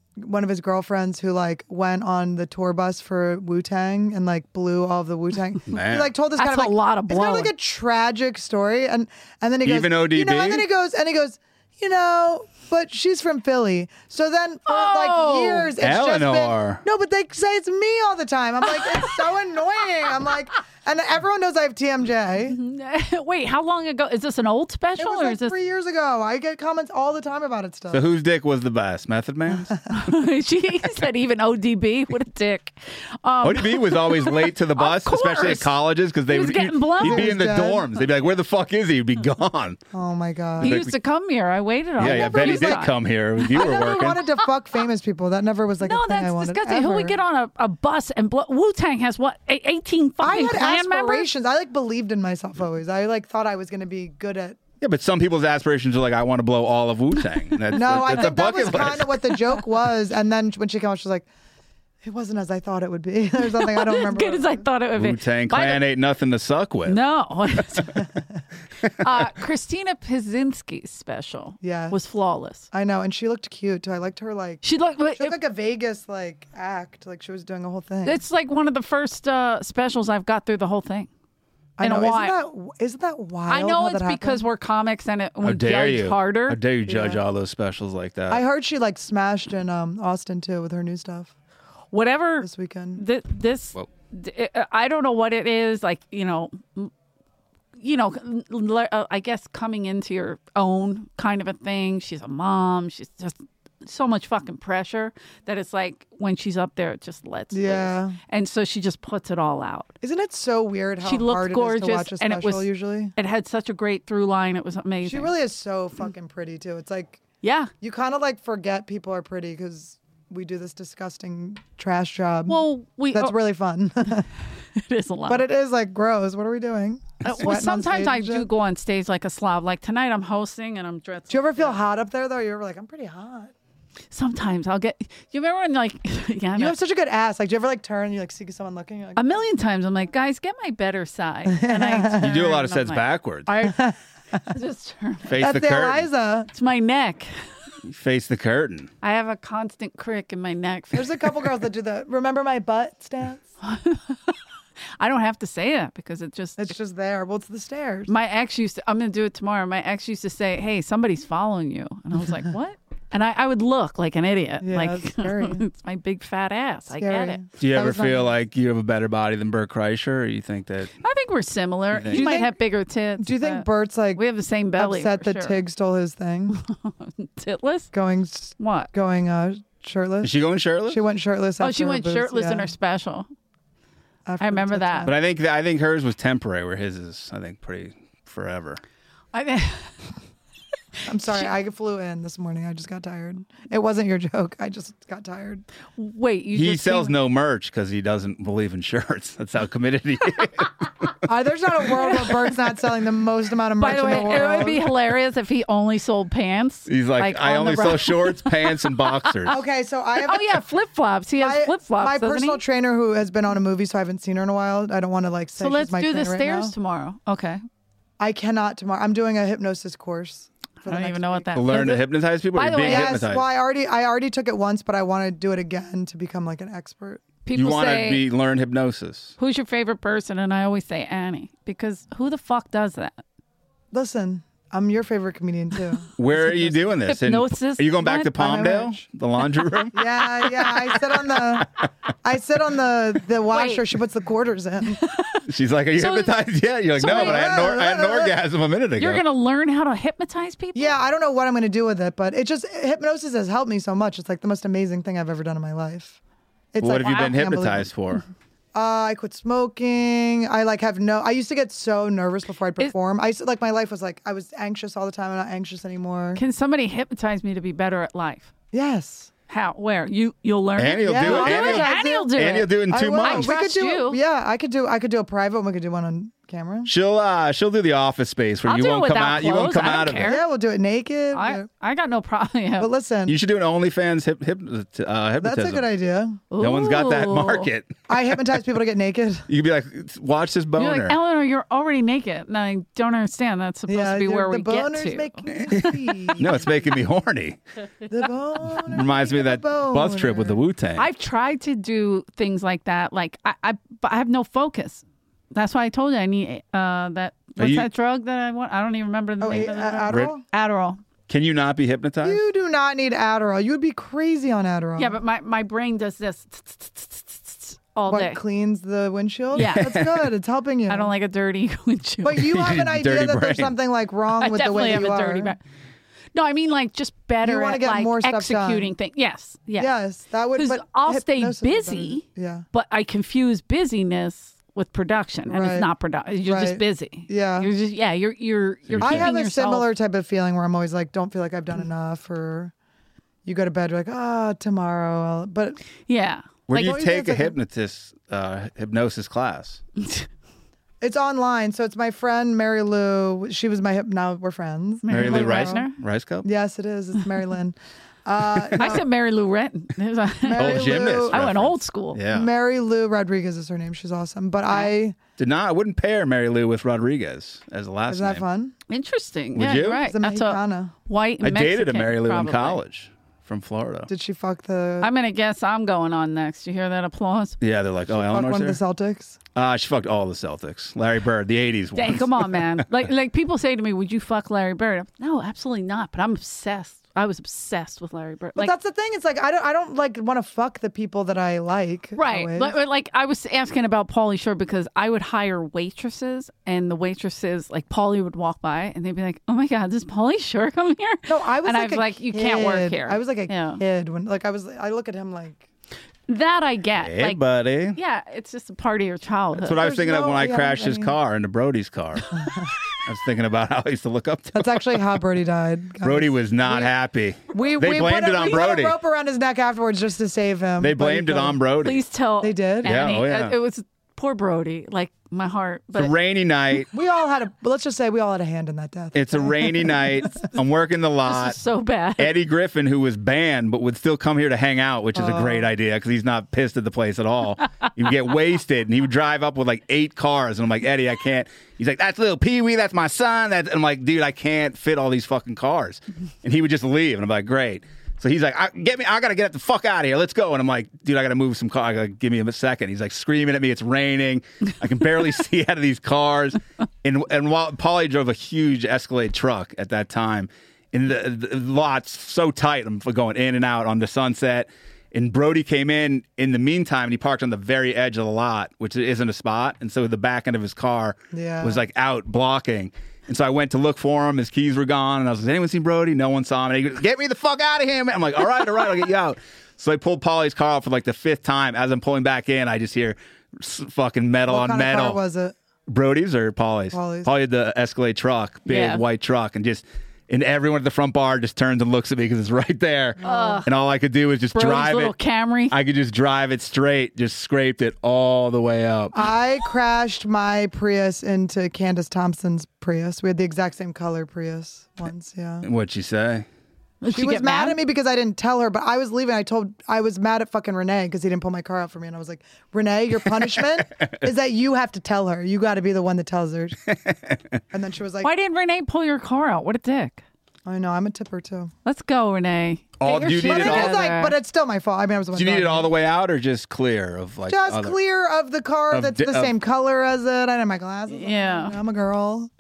one of his girlfriends who like went on the tour bus for Wu-Tang and like blew all of the Wu-Tang. He like told this That's kind of a lot of it's kind of blowing. like a tragic story, and then he goes, Even ODB? you know, and then he goes, but she's from Philly. So then for like years, it's Eleanor. just been, no, but they say it's me all the time. I'm like, it's so annoying. I'm like, and everyone knows I have TMJ. Wait, how long ago? Is this an old special? It was or like is this... 3 years ago. I get comments all the time about it still. So whose dick was the best? Method Man's? She said even ODB. What a dick. ODB was always late to the bus, especially at course. colleges, because He was getting blown. he'd be He in the was dead. dorms. They'd be like, "Where the fuck is he?" He'd be gone. Oh my God. He used to come here. I waited on him. Yeah, I bet he He's did like- come here. You I were never working. wanted to fuck famous people. That never was like No, a thing I that's wanted. disgusting. Who would ever. get on a bus and blow? Wu-Tang has what? 18 I fucking had clan members? aspirations. I like believed in myself always. I like thought I was going to be good at. Yeah, but some people's aspirations are like, "I want to blow all of Wu-Tang." That's, No, I that's a think that was bucket list. kind of what the joke was. And then when she came out, she was like, "It wasn't as I thought it would be." There's something I don't remember. Good as I thought it would be. Wu-Tang By the- Clan ain't nothing to suck with. No. Christina Pazzinski's special was flawless. I know, and she looked cute too. I liked her like She looked like a Vegas like act, like she was doing a whole thing. It's like one of the first specials I've got through the whole thing. I in know. a while. Isn't that wild? I know how it's that because happened? we're comics and it How would dare judge you? harder. How dare you judge all those specials like that? I heard she like smashed in Austin too with her new stuff Whatever this weekend. I don't know what it is. Like I guess coming into your own kind of a thing. She's a mom. She's just so much fucking pressure that it's like when she's up there, it just lets Yeah. loose. And so she just puts it all out. Isn't it so weird how She looked hard gorgeous, it is to watch a and special it was usually? It had such a great through line. It was amazing. She really is so fucking pretty too. It's like Yeah. you kind of like forget people are pretty because we do this disgusting trash job. Well, that's really fun. It is a lot. But it is like gross. What are we doing? Well, Sweating on sometimes stage I and do shit? go on stage like a slob. Like tonight, I'm hosting and I'm dressed. Do you ever feel hot up there though? You ever like I'm pretty hot. Sometimes I'll get. You remember when like yeah, You have such a good ass. Like, do you ever like turn and you like see someone looking? You're like, a million times I'm like, guys, get my better side. And I You do a lot of turn, and sets I'm like, backwards. I just turn. Face that's the curtain. Eliza. It's my neck. Face the curtain. I have a constant crick in my neck. There's a couple girls that do the remember my butt stance. I don't have to say that because it's just there. Well, it's the stairs. my ex used to. I'm gonna do it tomorrow. My ex used to say, "Hey, somebody's following you," and I was like, "What?" And I would look like an idiot. Yeah, like that's scary. it's my big fat ass. I get Scary. it. Do you That ever was not feel me. like you have a better body than Bert Kreischer, or you think that? I think we're similar. You think- You might think- have bigger tits. Do you think but Bert's like we have the same belly? upset for that sure. Tig stole his thing? Titless? Going What? shirtless. Is she going shirtless? She went shirtless. Oh, after she her went boobs, shirtless in yeah. her special. After I remember the that. tits But I think hers was temporary, where his is pretty forever. I think. I'm sorry. I flew in this morning. I just got tired. It wasn't your joke. I just got tired. Wait, you He just sells came- no merch because he doesn't believe in shirts. That's how committed he is. There's not a world where Bert's not selling the most amount of By merch the way, in the it world. would be hilarious if he only sold pants. He's like, I on only the sell road." shorts, pants, and boxers. Okay, so I have Oh yeah, flip flops. He has flip flops. my doesn't personal he? trainer who has been on a movie, so I haven't seen her in a while. I don't want to like say So she's let's my do the trainer right stairs now. tomorrow. Okay. I cannot tomorrow. I'm doing a hypnosis course. I don't even know what that To learn to hypnotize people, or By you're the being way- Yes, hypnotized. well, I already took it once, but I want to do it again to become like an expert. People you want say, to learn hypnosis. "Who's your favorite person?" And I always say Annie because who the fuck does that? Listen, I'm your favorite comedian too. Where are you doing this? Hypnosis? Are you going back to What? I'm Palmdale, rich. the laundry room? Yeah. I sit on the washer. Wait. She puts the quarters in. She's like, "Are you So- hypnotized yet?" You're like, so "No, wait- but I had an orgasm a minute ago." You're gonna learn how to hypnotize people. Yeah, I don't know what I'm going to do with it, but hypnosis has helped me so much. It's like the most amazing thing I've ever done in my life. It's What like, have you been I can't believe hypnotized it. for? I quit smoking. I used to get so nervous before I'd perform. My life was like, I was anxious all the time. I'm not anxious anymore. Can somebody hypnotize me to be better at life? Yes. How? Where? You'll learn. Annie will Yeah, do I'll it. do it. Annie Annie will do it. will do it in I 2 will. months. We could trust do, you. Yeah, I could do a private one. We could do one on camera. She'll do the Office Space where I'll you do it won't come without out. You won't clothes. come I out don't of care. it. Yeah, we'll do it naked. I got no problem. Yeah. But listen, You should do an OnlyFans hypnotism. that's a good idea. No one's got that Ooh. market. I hypnotize people to get naked. You could be like, watch this boner. You're like, Eleanor, you're already naked. And I don't understand. That's supposed to be where the we get boner's to. making me see. No, it's making me horny. The boner. Reminds me of that bus trip with the Wu-Tang. I've tried to do things like that. Like but I have no focus. That's why I told you I need that. What's that drug that I want? I don't even remember the name of the drug. Adderall? Adderall. Can you not be hypnotized? You do not need Adderall. You would be crazy on Adderall. Yeah, but my brain does this all day. What cleans the windshield? Yeah. That's good. It's helping you. I don't like a dirty windshield. But you have an Dirty idea that brain. there's something like wrong I with the definitely way have you a are. dirty brain. No, I mean like just better You wanna at get like more stuff executing done. things. Yes. Yes, that would. Because But I'll stay hypnosis is busy, better. Yeah. but I confuse busyness with production, and Right. it's not production. You're just Right. busy. Yeah. You're just you're I have keeping a yourself- similar type of feeling where I'm always like, don't feel like I've done enough, or you go to bed, you're like, tomorrow. But Yeah. Where Like, do you take a it's hypnosis class? it's online. So it's my friend Mary Lou. She was my now we're friends. Mary Lou Rice Reisner? Rice Cup? Yes, it is. It's Mary Lynn. I said Mary Lou Retton. Mary Oh, gymnast Lou, I went reference. old school. Yeah. Mary Lou Rodriguez is her name. She's awesome. But I I wouldn't pair Mary Lou with Rodriguez as the last isn't that name. fun? Interesting. Would yeah, you? you're right. It's a That's a Mexicana. white I dated a Mexican, Mary Lou probably. in college from Florida. Did she fuck the? I'm gonna guess I'm going on next. You hear that applause? Yeah, they're like, oh, fuck Eleanor's one there? of the Celtics. She fucked all the Celtics. Larry Bird, the 80s Dang, ones. come on, man. Like people say to me, "Would you fuck Larry Bird?" No, absolutely not. But I'm obsessed. I was obsessed with Larry Bird. But that's the thing. It's like I don't like want to fuck the people that I like. Right. always. Like I was asking about Pauly Shore because I would hire waitresses, and the waitresses, like Pauly would walk by and they'd be like, "Oh my God, does Pauly Shore come here?" No, I was and like I was a like, "You can't work kid. here." I was like a Yeah. kid when I look at him like That I get. Hey, like, buddy. yeah, it's just a part of your childhood. That's what I was There's thinking of when I no- crashed his yeah, car into Brody's car. I was thinking about how I used to look up to him. that's actually how Brody died. guys. Brody was not happy. We they blamed it on we Brody. put a rope around his neck afterwards just to save him. They but he blamed it couldn't. on Brody. Please tell. They did? Yeah, Annie. oh, yeah. It was poor Brody. Like my heart. But It's a rainy night. We all had a. Let's just say we all had a hand in that death. It's a rainy night. I'm working the this lot. is so bad. Eddie Griffin, who was banned but would still come here to hang out, which is a great idea because he's not pissed at the place at all. You get wasted, and he would drive up with like 8 cars, and I'm like, Eddie, I can't. He's like, that's little Pee Wee, that's my son. And I'm like, dude, I can't fit all these fucking cars. And he would just leave, and I'm like, great. So he's like, I gotta get the fuck out of here. Let's go. And I'm like, dude, I gotta move some car. I gotta give me a second. He's like screaming at me. It's raining. I can barely see out of these cars. And while Pauly drove a huge Escalade truck at that time, and the lot's so tight, I'm going in and out on the Sunset. And Brody came in the meantime, and he parked on the very edge of the lot, which isn't a spot. And so the back end of his car was like out blocking. And so I went to look for him. His keys were gone. And I was like, has anyone seen Brody? No one saw him. And he goes, get me the fuck out of here, man. I'm like, all right, I'll get you out. So I pulled Pauly's car out for like the 5th time. As I'm pulling back in, I just hear fucking metal what on kind metal. of car was it? Brody's or Pauly's? Pauly's. Pauly had the Escalade truck, big white truck, and everyone at the front bar just turns and looks at me because it's right there. And all I could do was just Brody's drive little it. Camry. I could just drive it straight, just scraped it all the way up. I crashed my Prius into Candace Thompson's Prius. We had the exact same color Prius once. Yeah. What'd she say? She was mad at me because I didn't tell her, but I was leaving. I was mad at fucking Renee because he didn't pull my car out for me. And I was like, Renee, your punishment is that you have to tell her. You got to be the one that tells her. And then she was like, Why didn't Renee pull your car out? What a dick. I know, I'm a tipper too. Let's go, Renee. All- Get do you your need shit it all- together. But it's still my fault. I mean, I was the one Do you need it driving. all the way out or just clear of like Just other- clear of the car Of that's di- the of- same color as it. I didn't have my glasses. Yeah. I'm a girl.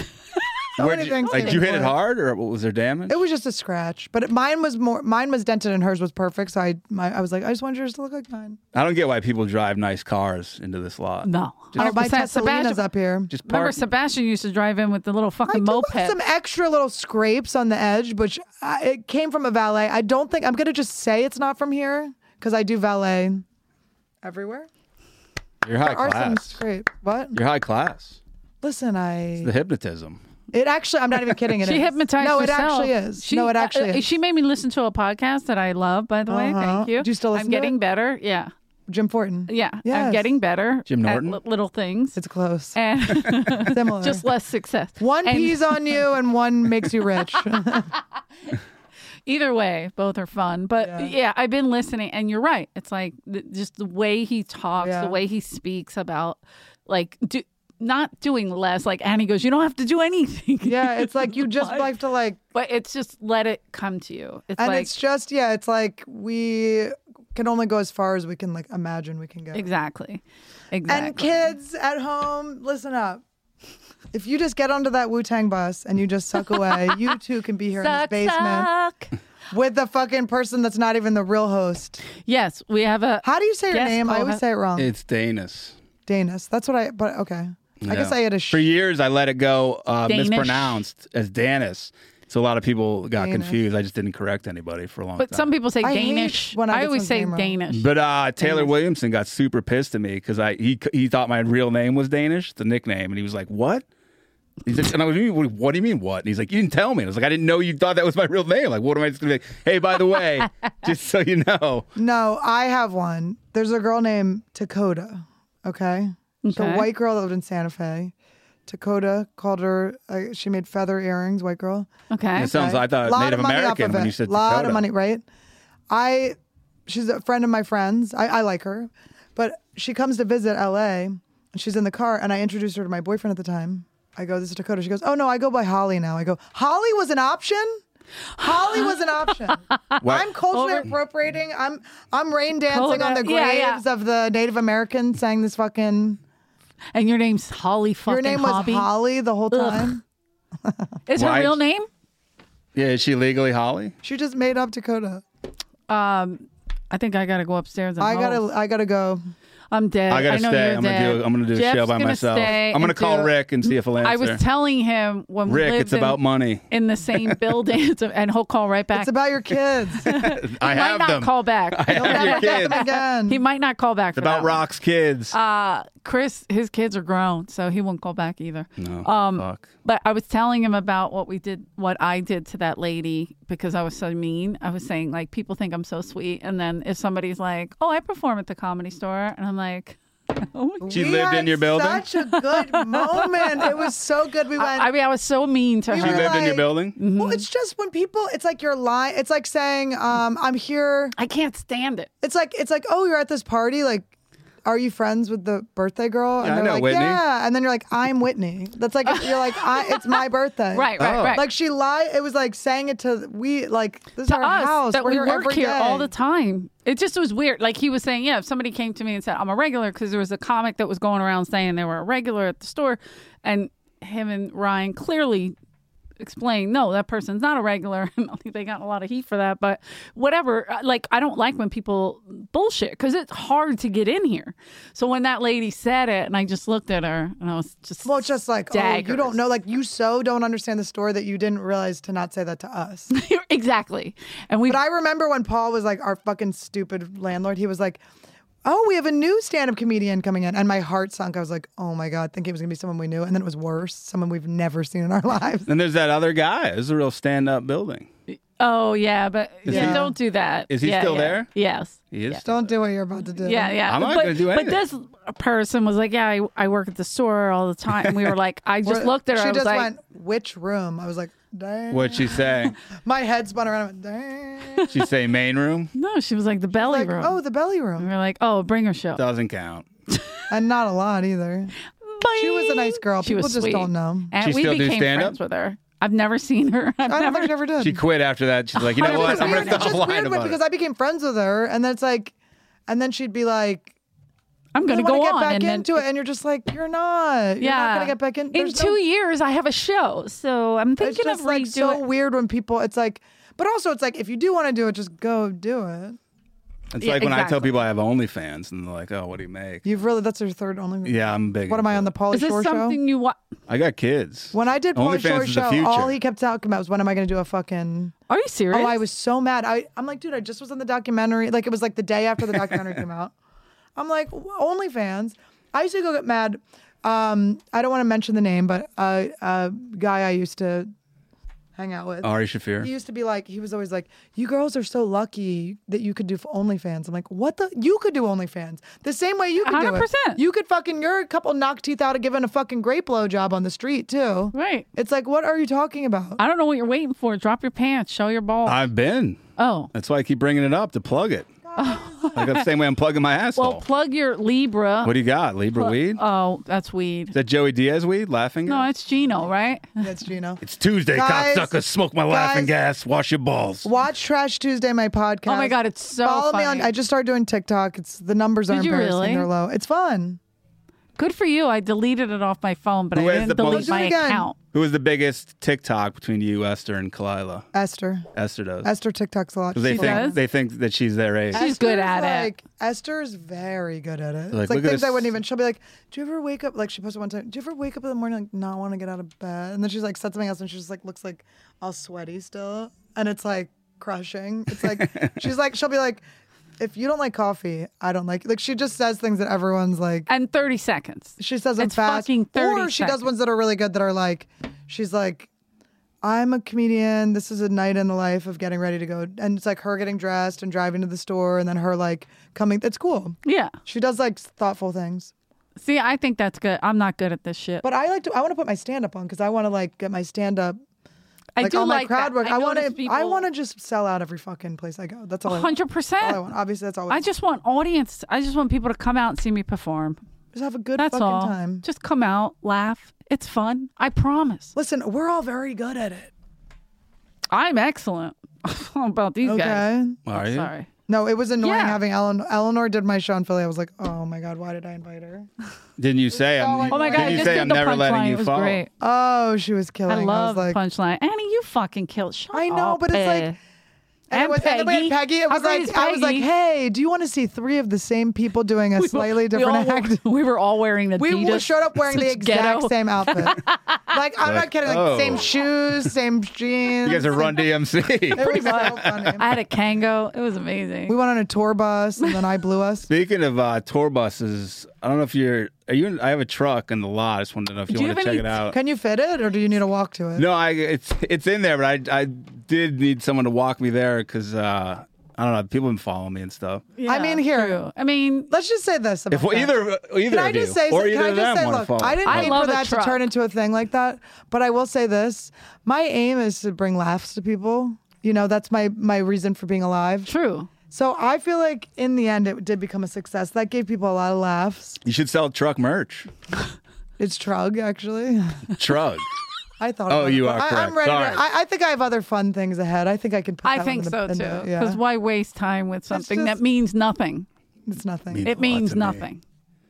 So Where'd many you, things like, to did you hit ignore. it hard or was there damage? It was just a scratch, but mine was dented and hers was perfect. So I was like, I just want yours to look like mine. I don't get why people drive nice cars into this lot. No. Oh, my 100%. Tessalina's up here. Just Remember, park. Sebastian used to drive in with the little I fucking do moped. have some extra little scrapes on the edge, which it came from a valet. I don't think I'm gonna just say it's not from here because I do valet everywhere. You're high There are some class. scrapes. What? You're high class. Listen, The hypnotism. It actually, I'm not even kidding. It She is. hypnotized No, it herself. actually is. No, it actually is. She made me listen to a podcast that I love, by the way. Uh-huh. Thank you. Do you still listen I'm to getting it? better. Yeah. Jim Fortin. Yeah, I'm Yes. getting better. Jim at Norton? little things. It's close. And Similar. just less success. One And pees on you and one makes you rich. Either way, both are fun. But yeah, I've been listening, and you're right. It's like just the way he talks, the way he speaks about like not doing less. Like Annie goes, you don't have to do anything. Yeah, it's like you just like to like. But it's just let it come to you. It's And like, it's just it's like we can only go as far as we can like imagine we can go. Exactly. And kids at home, listen up. If you just get onto that Wu-Tang bus and you just suck away, you too can be here in this basement with the fucking person that's not even the real host. Yes, we have a. How do you say your name? I always say it wrong. It's Danis. Danis. That's what but okay. I guess I had a For years, I let it go Danish. mispronounced as Danis. So a lot of people got Danish. confused. I just didn't correct anybody for a long But time. some people say I hate Danish. when I get always someone's say name wrong. Danish. But Taylor Williamson got super pissed at me because he thought my real name was Danish, the nickname, and he was like, "What?" He's like, and I was like, "What do you mean, what?" And he's like, "You didn't tell me." And I was like, "I didn't know you thought that was my real name. Like, what am I just gonna be like? Hey, by the way, just so you know." No, I have one. There's a girl named Dakota. Okay. The white girl that lived in Santa Fe. Dakota called her. She made feather earrings. White girl. Okay. It sounds. I thought Lot Native of money off American of when it. you said lot Dakota. of money, right? She's a friend of my friends. I like her, but she comes to visit LA, and she's in the car, and I introduced her to my boyfriend at the time. I go, "This is Dakota." She goes, "Oh no, I go by Holly now." I go, "Holly was an option." Holly was an option. I'm culturally appropriating. I'm rain dancing on the graves of the Native Americans, saying this fucking. And your name's Holly fucking Your name Hobby? was Holly the whole time. Is her real name? Yeah, is she legally Holly? She just made up Dakota. I think I gotta go upstairs. And I gotta go. I'm dead. I gotta know stay. You're I'm dead. gonna do a Jeff's show by gonna myself. stay I'm gonna and call do- Rick and see if he'll answer. I was telling him when we Rick, lived it's about money. in the same building, and he'll call right back. It's about your kids. I might have not them. call back. I have your kids. Again. He might not call back. It's about Rock's kids. Chris, his kids are grown, so he won't call back either. No, fuck. But I was telling him about what I did to that lady because I was so mean. I was saying like people think I'm so sweet, and then if somebody's like, "Oh, I perform at the Comedy Store," and I'm like. Oh my She We lived had in your building? Such a good moment. It was so good. We went. I mean, I was so mean to We her. She were lived in your like- building? Well, it's just when people. It's like you're lying. It's like saying, "I'm here." I can't stand it. It's like "Oh, you're at this party." Like, are you friends with the birthday girl? Yeah, I they're know like, Whitney. "Yeah," and then you're like, "I'm Whitney." That's like you're like, "It's my birthday." Right. Oh. Right. Like she lied. It was like saying it to this is To our us house. that We're we here work every here day. all the time. It just was weird. Like he was saying, yeah, if somebody came to me and said, I'm a regular, because there was a comic that was going around saying they were a regular at the store, and him and Ryan clearly explained, no, that person's not a regular. I think they got a lot of heat for that, but whatever. Like, I don't like when people bullshit because it's hard to get in here. So when that lady said it, and I just looked at her, and I was just Well, it's just like, daggers. you don't know, like you so don't understand the story that you didn't realize to not say that to us. Exactly. And But I remember when Paul was like our fucking stupid landlord, he was like, "Oh, we have a new stand-up comedian coming in." And my heart sunk. I was like, "Oh my God," thinking it was going to be someone we knew. And then it was worse, someone we've never seen in our lives. Then there's that other guy. It's a real stand-up building. Oh, yeah, but Yeah. don't do that. Is he still there? Yes. He is. Don't do what you're about to do. Yeah. I'm not But- gonna do anything. But this person was like, yeah, I work at the store all the time. And we were like, I just looked at her. She I was just like, went, "Which room?" I was like, "Dang." What'd she say? My head spun around. I went, "Dang." She say main room? no, she was like the belly Like, room. "Oh, the belly And room." we were like, oh, bring her show. Doesn't count. And not a lot either. She was a nice girl. She People was just sweet. don't know. And She we still do became stand-up? friends with her. I've never seen her. I don't think she ever did. She quit after that. She's like, you know what? It's I'm weird. gonna It's stop just lying weird about because it. I became friends with her, and then it's like, and then she'd be like, I'm going "I to want go to get on. back and then, into it," and you're just like, "You're not. You're not gonna get back in." In There's 2 years, I have a show. So I'm It's thinking just of like redoing so weird when people. It's like, but also it's like if you do want to do it, just go do it. It's Yeah, like when I tell exactly. people I have OnlyFans and they're like, oh, what do you make? You've really that's your third only. Yeah, I'm big. What am I on the Pauly Is this Shore show? something you want? I got kids. When I did Pauly OnlyFans Shore is the show, future. all he kept talking about was when am I going to do a fucking. Are you serious? Oh, I was so mad. I'm like, dude, I just was in the documentary. Like, it was like the day after the documentary came out. I'm like, OnlyFans. I used to go get mad. I don't want to mention the name, but a guy I used to hang out with. Ari Shaffir. He used to be like, he was always like, you girls are so lucky that you could do OnlyFans. I'm like, what the? You could do OnlyFans. The same way you could do it. 100%. You could you're a couple knock teeth out of giving a fucking great blowjob on the street, too. Right. It's like, what are you talking about? I don't know what you're waiting for. Drop your pants. Show your balls. I've been. Oh. That's why I keep bringing it up to plug it. Like the same way I'm plugging my asshole. Well, plug your Libra. What do you got? Libra weed? Oh, that's weed. Is that Joey Diaz weed? Laughing No, gas? it's Gino, right? That's Gino. It's Tuesday, Guys, cocksuckers. Smoke my laughing gas. Wash your balls. Watch Trash Tuesday, my podcast. Oh my God, it's so Follow me funny. on. I just started doing TikTok. The numbers are Did you embarrassing. really? They're low. It's fun. Good for you. I deleted it off my phone, but Who I has didn't the delete most- my Do it again. account. Who is the biggest TikTok between you, Esther, and Kalila? Esther. Esther does. Esther TikToks a lot. Because they She think does? they think that she's their age. She's good at it. Esther's very good at it. Like, It's like look at things this- I wouldn't even. She'll be like, "Do you ever wake up?" Like she posted one time. Do you ever wake up in the morning like not want to get out of bed? And then she's like said something else, and she just like looks like all sweaty still, and it's like crushing. It's like she'll be like, "If you don't like coffee, I don't like." Like she just says things that everyone's like. And 30 seconds. She says them It's fast. fucking 30 Or she does seconds. ones that are really good that are like, she's like, I'm a comedian. This is a night in the life of getting ready to go. And it's like her getting dressed and driving to the store and then her like coming. It's cool. Yeah. She does like thoughtful things. See, I think that's good. I'm not good at this shit. But I want to put my stand up on because I want to like get my stand up. I Like do all my like crowd that. work. I want notice to. people- I want to just sell out every fucking place I go. That's all. I want. 100%. All I want. Obviously, that's all. I just want audience. I just want people to come out and see me perform. just have a good That's fucking all. time. Just come out, laugh. It's fun. I promise. Listen, we're all very good at it. I'm excellent. I don't know about these Okay. guys. Are you? Sorry. No, it was annoying Yeah. having Eleanor did my show in Philly. I was like, oh my God, why did I invite her? Didn't you say I'm? Oh my God, didn't I you just say did I'm the never letting punchline. you It was fall? great. Oh, she was killing. I love was like, punchline. Annie, you fucking killed. Shut I know, up, but it's like. And, And then we had Peggy. It How was great like is I was like, Peggy? hey, do you want to see 3 of the same people doing a slightly different act? We were all wearing Adidas. We showed up wearing the Such exact ghetto. same outfit. Like I'm not kidding. Like oh. same shoes, same jeans. You guys are Run DMC. It was so funny. I had a Kango. It was amazing. We went on a tour bus, and then I blew us. Speaking of tour buses, I don't know if you're. Are you? I have a truck in the lot. I just wanted to know if you Do you want to have check any- it out. Can you fit it, or do you need to walk to it? No, it's in there, but I did need someone to walk me there because I don't know. People have been following me and stuff. Yeah, I mean, here. true. I mean, Let's just say this. About If that. either Can I of you just say? or Can either I of just them say? want to Look, follow. I didn't I mean love for a that to truck. turn into a thing like that. But I will say this: my aim is to bring laughs to people. You know, that's my reason for being alive. true. So I feel like in the end, it did become a success. That gave people a lot of laughs. You should sell truck merch. It's Trug, actually. Truck. I thought. Oh, about it, you but are I'm correct. ready. Sorry. I think I have other fun things ahead. I think I can. Put I that think in so the, too. in the- Because yeah. why waste time with something that just- means nothing? It's nothing. Means It a lot means to me. nothing.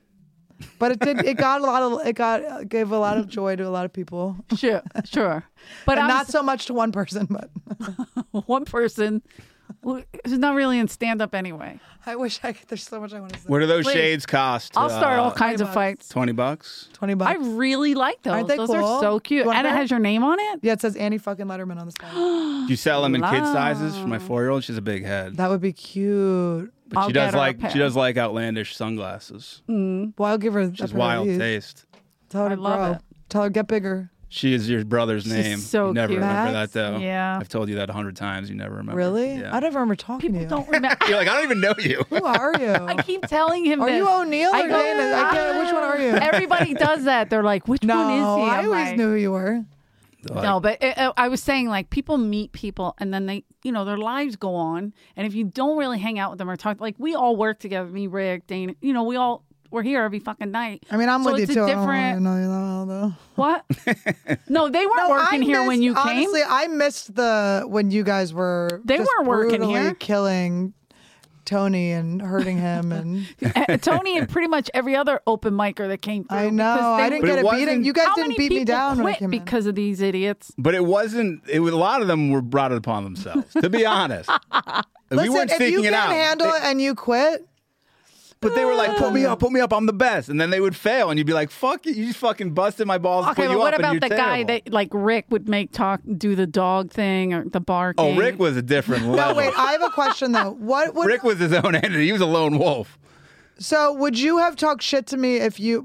But it did. It got a lot of. Gave a lot of joy to a lot of people. Sure, sure. But And I'm not so much to one person, but one person who's not really in stand up anyway. I wish I could. There's so much I want to say. What do those Please. shades cost? I'll start all kinds of $20. fights. $20. $20. I really like those. Aren't they Those cool? are so cute. You want And it that? has your name on it? Yeah, it says Annie fucking Letterman on the side. Do you sell them in kid Wow. sizes? For my 4-year-old, she's a big head, That would be cute. but I'll she get does her a like pair. she does like outlandish sunglasses. Well, I'll give her. She's wild taste. Tell her I to love grow. it. Tell her get bigger. She is your brother's name. so you never cute. remember Max? that though. Yeah. I've told you that 100 times. You never remember. Really? Yeah. I don't remember talking to you. Don't remember. You're like, I don't even know you. Who are you? I keep telling him Are this. you O'Neill I or go, Dana? I can't, which one are you? Everybody does that. They're like, which No, one is he? I I'm always like, knew who you were. No, but I was saying like people meet people and then they, their lives go on. And if you don't really hang out with them or talk, like we all work together, me, Rick, Dana, we're here every fucking night. I mean, I'm So with you it's a too. different- I don't really know you that well, though. What? No, they weren't working here when you came. Honestly, I missed when you guys were. They just weren't working brutally here. killing Tony and hurting him, and Tony and pretty much every other open micer that came through. I know because they- I didn't But get it a beating. wasn't- You guys How didn't many beat me people down when I quit came in. because of these idiots? But it wasn't. A lot of them were brought it upon themselves. To be honest, we Listen, weren't if you seeking it can't out. handle it and you quit, But they were like, put me up, I'm the best. And then they would fail, and you'd be like, fuck it, you just fucking busted my balls. Okay, put but you what up, about and the you're guy terrible. that like Rick would do the dog thing or the barking? Oh, Rick was a different level. no, wait. I have a question though. What would Rick was his own entity. He was a lone wolf. so? Would you have talked shit to me if you?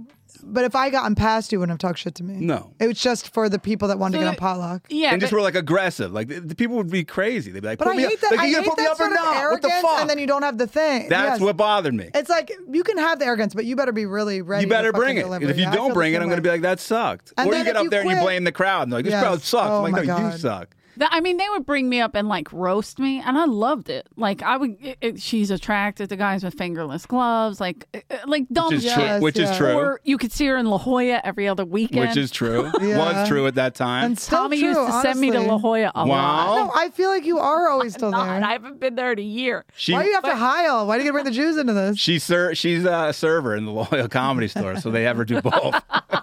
But if I gotten past, you wouldn't have talked shit to me. No. It was just for the people that wanted to get on potluck. Yeah, and just were like aggressive. Like the people would be crazy. They'd be like, But I hate that. Like, I you hate gonna put me that up or sort of not? What the arrogance, fuck? and then you don't have the thing. That's Yes. what bothered me. It's like you can have the arrogance, but you better be really ready. You better to bring it. fucking If deliver. you Yeah, I don't feel bring the it, I'm same going to be way. like, that sucked. And Or then you get if up you there and you quit- blame the crowd. And they're like, this Yes. crowd sucks. Oh I'm like, my no, you God. suck. I mean, they would bring me up and like roast me, and I loved it. Like I would, she's attracted to guys with fingerless gloves, like dumb Which is shit. true. Which is true. Or you could see her in La Jolla every other weekend. Which is true. Yeah. Was true at that time. And still Tommy true, used to send me to honestly. La Jolla a lot. Wow. No, I feel like you are always still Not, there. I haven't been there in a year. Why do you have to heil? Why do you get to bring the Jews into this? She's a server in the Loyal Comedy Store, so they have her do both.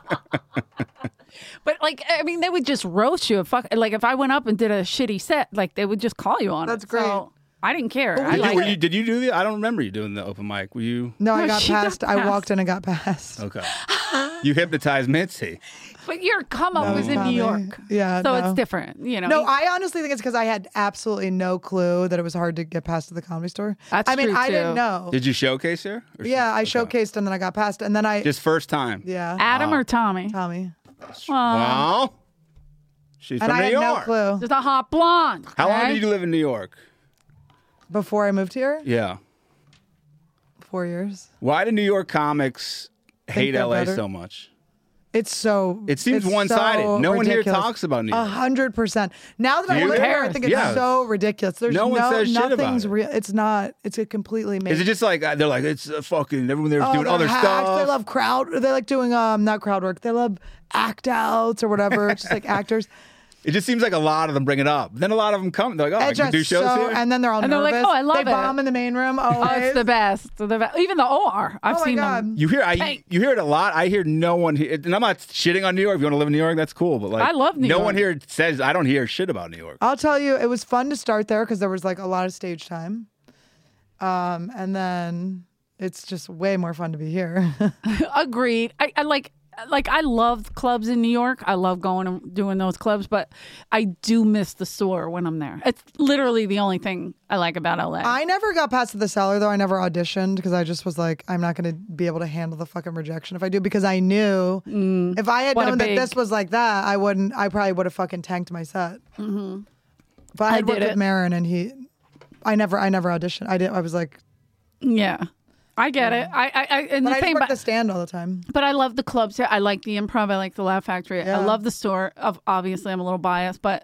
But like, I mean, they would just roast you. Like if I went up and did a shitty set, like they would just call you on That's it. great. So I didn't care. But I liked it. Did you do the? I don't remember you doing the open mic. Were you? No, I No, got she got past. I past. walked in and got past. Okay. You hypnotized Mitzi. But your come up That was was in Tommy. New York. Yeah, So no. it's different, you know. No, I honestly think it's because I had absolutely no clue that it was hard to get past to the Comedy Store. That's I mean, true, I too. didn't know. Did you showcase her? Or Yeah, I okay. showcased and then I got past, and then I Just first time. yeah, Adam or Tommy? Tommy, Wow. She's and from I New had York. no clue Just a hot blonde. How long okay? did you live in New York? before I moved here. Yeah. 4 years. Why do New York comics hate they're LA better. so much? It's so. It seems it's one-sided. so No one here ridiculous. talks about New York. 100%. Now that Do I you? live here, I think it's Yeah. so ridiculous. There's No one says shit about nothing's it. real. It's not. It's a completely made. Is it just like they're like it's fucking everyone there's Oh, doing they're other hacked. stuff? They love crowd. They like doing not crowd work. They love act outs or whatever. It's just like actors. It just seems like a lot of them bring it up. Then a lot of them come. They're like, oh, I It's can do just shows so, here. and then they're all And they're like, nervous. "Oh, I love they it." bomb in the main room. Oh, it's the best. Even the OR. I've Oh my seen God. them. You hear Hey. you hear it a lot. I hear no one here, and I'm not shitting on New York. If you want to live in New York, that's cool. But like, I love New no York. one here says I don't hear shit about New York. I'll tell you, it was fun to start there because there was like a lot of stage time, and then it's just way more fun to be here. Agreed. I like I love clubs in New York. I love going and doing those clubs, but I do miss the store when I'm there. It's literally the only thing I like about LA. I never got past the cellar though. I never auditioned because I just was like, I'm not going to be able to handle the fucking rejection if I do, because I knew if I had what a known that big- this was like that, I probably would have fucking tanked my set. Mm-hmm. But I I had worked did with it. Marin and I never auditioned. I was like, yeah, I get it. I and but the I thing just worked about the stand all the time. But I love the clubs here. I like the Improv. I like the Laugh Factory. Yeah. I love the store. Obviously, I'm a little biased, but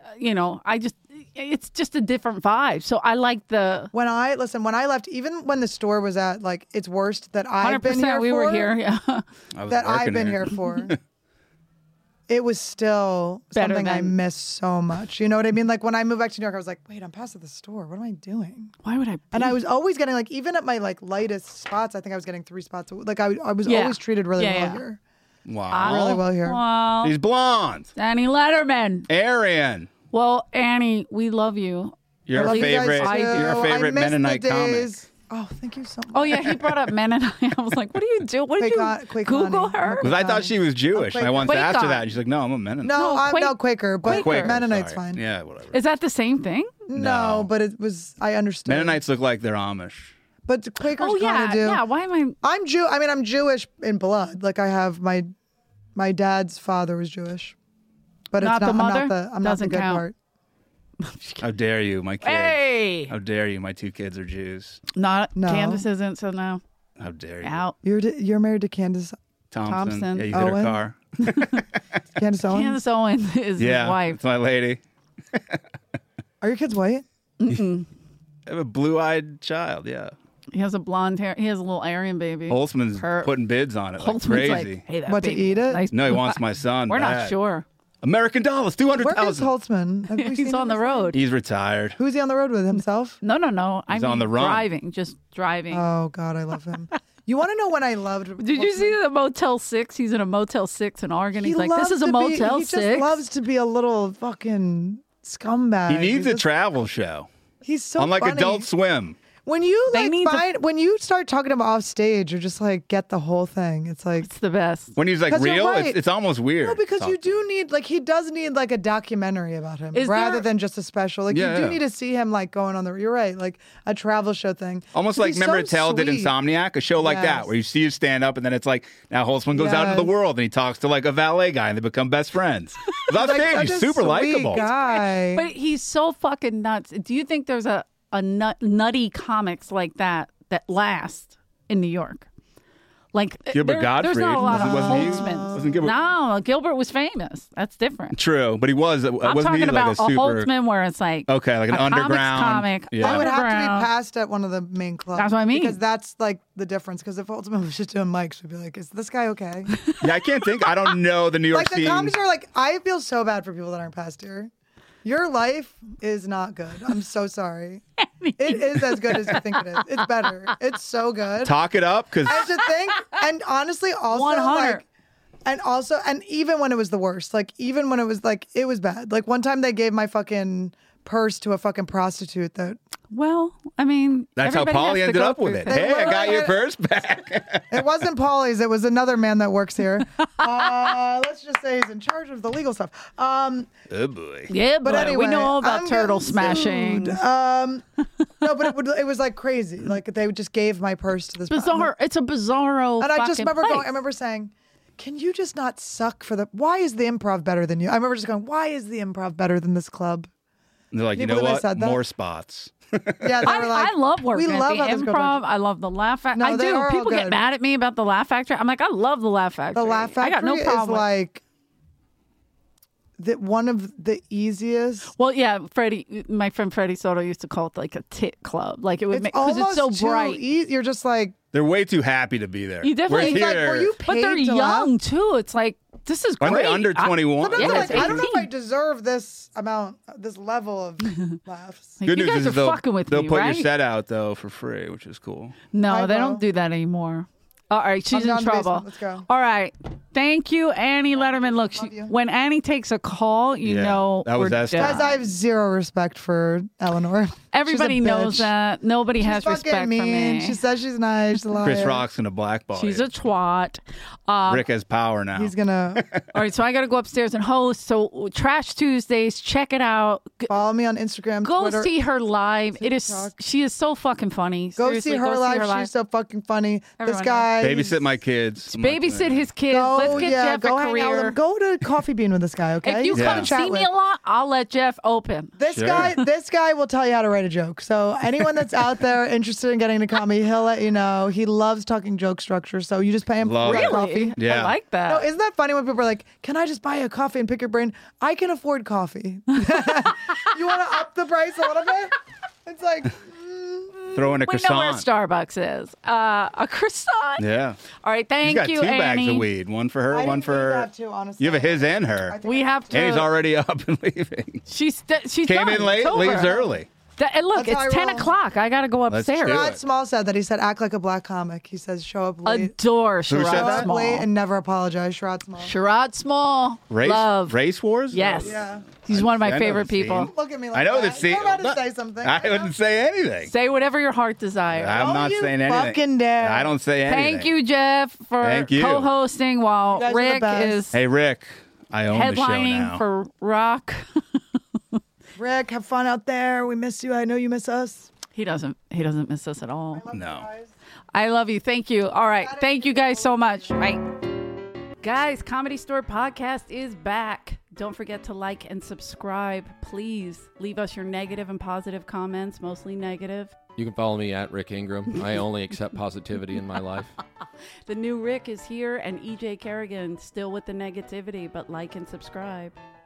it's just a different vibe. So I like the When I left, even when the store was at like its worst that I've been 100%. here We for, were here. Yeah. I was that I've working been here for, it was still Better something I than- miss so much. You know what I mean? Like when I moved back to New York, I was like, wait, I'm past at the store. What am I doing? Why would I? And I was always getting like, even at my like lightest spots, I think I was getting 3 spots. Like I was Yeah. always treated really Yeah, well yeah. here. Wow. Really well here. Well, He's blonde. Annie Letterman. Arian. Well, Annie, we love you. You're Love a you guys favorite. too. You're a I favorite miss the Mennonite comic. days. Oh, thank you so much. Oh yeah, he brought up Mennonite. I was like, what do you do? What did you Google her? Because I thought she was Jewish. And I once Quaker. asked her that. And she's like, no, I'm a Mennonite. No, I'm Quaker. no Quaker, but Quaker, Mennonite's sorry. fine. Yeah, whatever. Is that the same thing? No, but it was, I understood. Mennonites look like they're Amish. But the Quakers Oh kind yeah, of do. yeah. Why am I? I'm Jewish in blood. Like I have my dad's father was Jewish, but Not it's the not. mother? I'm not the Doesn't good count. part. How dare you, my kids? Hey, How dare you? My 2 kids are Jews. not No. Candace isn't. So no, How dare you? out. You're married to Candace Yeah, Thompson. you hit her Owen? car. Owens. Candace Owens is Yeah, his wife. it's my lady. Are your kids white? I have a blue-eyed child. Yeah, He has a blonde hair. He has a little Aryan baby. Holtzman's Her- putting bids on it like Holtzman's crazy. like, hey, that What, to baby, eat it? nice- No, he wants my son. We're not bad. sure. American dollars, Where is 200,000. Holtzman? Have we He's seen on him the before? road. He's retired. Who's he on the road with? Himself? No. I He's mean, on the run. driving, just driving. Oh God, I love him. You want to know when I loved? Did you see the Motel 6? He's in a Motel 6 in Oregon. He's like, this loves is a to be- Motel He 6. just loves to be a little fucking scumbag. He needs He's a just- travel show. He's so on like funny. Adult Swim. When you They need to- when you start talking about off stage, you're just like get the whole thing. It's like It's the best. When he's like 'Cause you're real, right. it's almost weird. no, because you Talk- do need he does need like a documentary about him Is rather there- than just a special. Like Yeah, you do yeah. need to see him like going on the. You're right, like a travel show thing. Almost 'Cause like he's remember so Attell did sweet. Insomniac, a show like that Yes. where you see his stand up and then it's like now Holtzman goes out into the Yes. world and he talks to like a valet guy and they become best friends. 'Cause on Like, stage, such he's a super sweet likable. guy. But he's so fucking nuts. Do you think there's a nutty comics like that last in New York? Like Gilbert there's not a lot of Wasn't he- Holtzmans. wasn't Gilbert- No, Gilbert was famous. That's different. True, but he was. I'm wasn't talking he like about a super? Holtzman where it's like Okay, like an a comics underground. comic. Yeah. I would have to be Underground. passed at one of the main clubs. That's what I mean. Because that's like the difference. Because if Ultimate was just doing mics, we'd be like, is this guy okay? Yeah, I can't think. I don't know the New York Like the scene. comedies are like, I feel so bad for people that aren't passed here. Your life is not good. I'm so sorry. It is as good as you think it is. It's better. It's so good. Talk it up, because And to think, and honestly, also 100. and even when it was the worst, like even when it was like it was bad. Like one time they gave my fucking purse to a fucking prostitute that Well, I mean, that's how everybody Paulie has to ended go up with through it. things. Hey, I got your literally- purse back. it wasn't Paulie's, it was another man that works here. Let's just say he's in charge of the legal stuff. Oh boy. Yeah, But but anyway, we know all about I'm turtle getting smashing. sued. No, but it was like crazy. Like they just gave my purse to this Bizarre. It's a bizarro. And I just fucking remember place. going. I remember saying, "Can you just not suck for the? Why is the improv better than you?" I remember just going, "Why is the improv better than this club?" And they're like, you People know that what? said that? More spots. Yeah, they were like, I love working we at love the how this goes improv. on. I love the Laugh Factory. No, I they do. are all People get good. mad at me about the Laugh Factory. I'm like, I love the Laugh Factory. The Laugh Factory I got no problem. is with it. like one of the easiest. Well, yeah, Freddie, my friend Freddie Soto used to call it like a tit club. Like it would It's make because it's almost so bright. You're just like They're way too happy to be there. You definitely Whereas It's like, here, were you But they're paid to laugh? young too. It's like this is aren't great. they under 21? Sometimes Yeah, I'm it's like, I don't know if 18. I deserve this amount, this level of laughs. Like, Good you news guys is are they'll, fucking with they'll me, put right? your set out though for free, which is cool. No, I they will. don't do that anymore. All right, she's I'm down in to trouble. basement. Let's go. All right, thank you, Annie Letterman. Look, Love you. when Annie takes a call, you Yeah, know that was we're Esther. done. Guys, I have zero respect for Eleanor. Everybody She's a knows bitch. that. Nobody She's has fucking respect mean. for me. She says she's nice. She's a liar. Chris Rock's gonna blackball She's you. a twat. Rick has power now. He's gonna All right, so I got to go upstairs and host. So Trash Tuesdays, check it out. follow me on Instagram, Go Twitter. see her live. It is. TikTok. She is so fucking funny. Go Seriously, see her live. She's so fucking funny. Everyone this guy. Babysit my kids. I'm not Babysit doing his kids. Go, Let's get yeah, Jeff go a hang out with career. him. Go to Coffee Bean with this guy, okay? If you He's come fun to chat see me with. a lot, I'll let Jeff open. This Sure. guy will tell you how to write a joke. So anyone that's out there interested in getting into comedy, he'll let you know. He loves talking joke structure. So you just pay him Love for it. coffee. Yeah. I like that. No, isn't that funny when people are like, "Can I just buy a coffee and pick your brain?" I can afford coffee. You want to up the price a little bit? It's like, Throw in a we know where croissant. Starbucks is. A croissant. Yeah. All right, He's thank got you, two Annie. bags of weed. One for her, I one didn't for think her. that too, honestly. You have a his and her. We have to. And he's already up and leaving. She's Came done. in late, It's over. leaves early. And look, That's how it's I 10 roll. o'clock. I got to go Let's upstairs. do Sherrod it. Small said that. He said, "Act like a black comic." He says, "Show up late, Adore Who said Sherrod that? show up Small. late, and never apologize." Sherrod Small. Sherrod Small. Love. Race wars? Yes. Yeah. He's one of I my know favorite the people. scene. Look at me like I know that. the scene. You're about to say something. I wouldn't say anything. Say whatever your heart desires. I'm not you saying anything. fucking dare. I don't say anything. Thank you, Jeff, for Thank you. co-hosting while You guys are the Rick best. is Hey, Rick. I own the show headlining now. for Rock. Rick, have fun out there. We miss you. I know you miss us. He doesn't miss us at all. No. I love you. Thank you. All right. Thank you guys so much. Bye. Guys, Comedy Store Podcast is back. Don't forget to like and subscribe. Please leave us your negative and positive comments, mostly negative. You can follow me at Rick Ingram. I only accept positivity in my life. The new Rick is here, and EJ Kerrigan still with the negativity, but like and subscribe.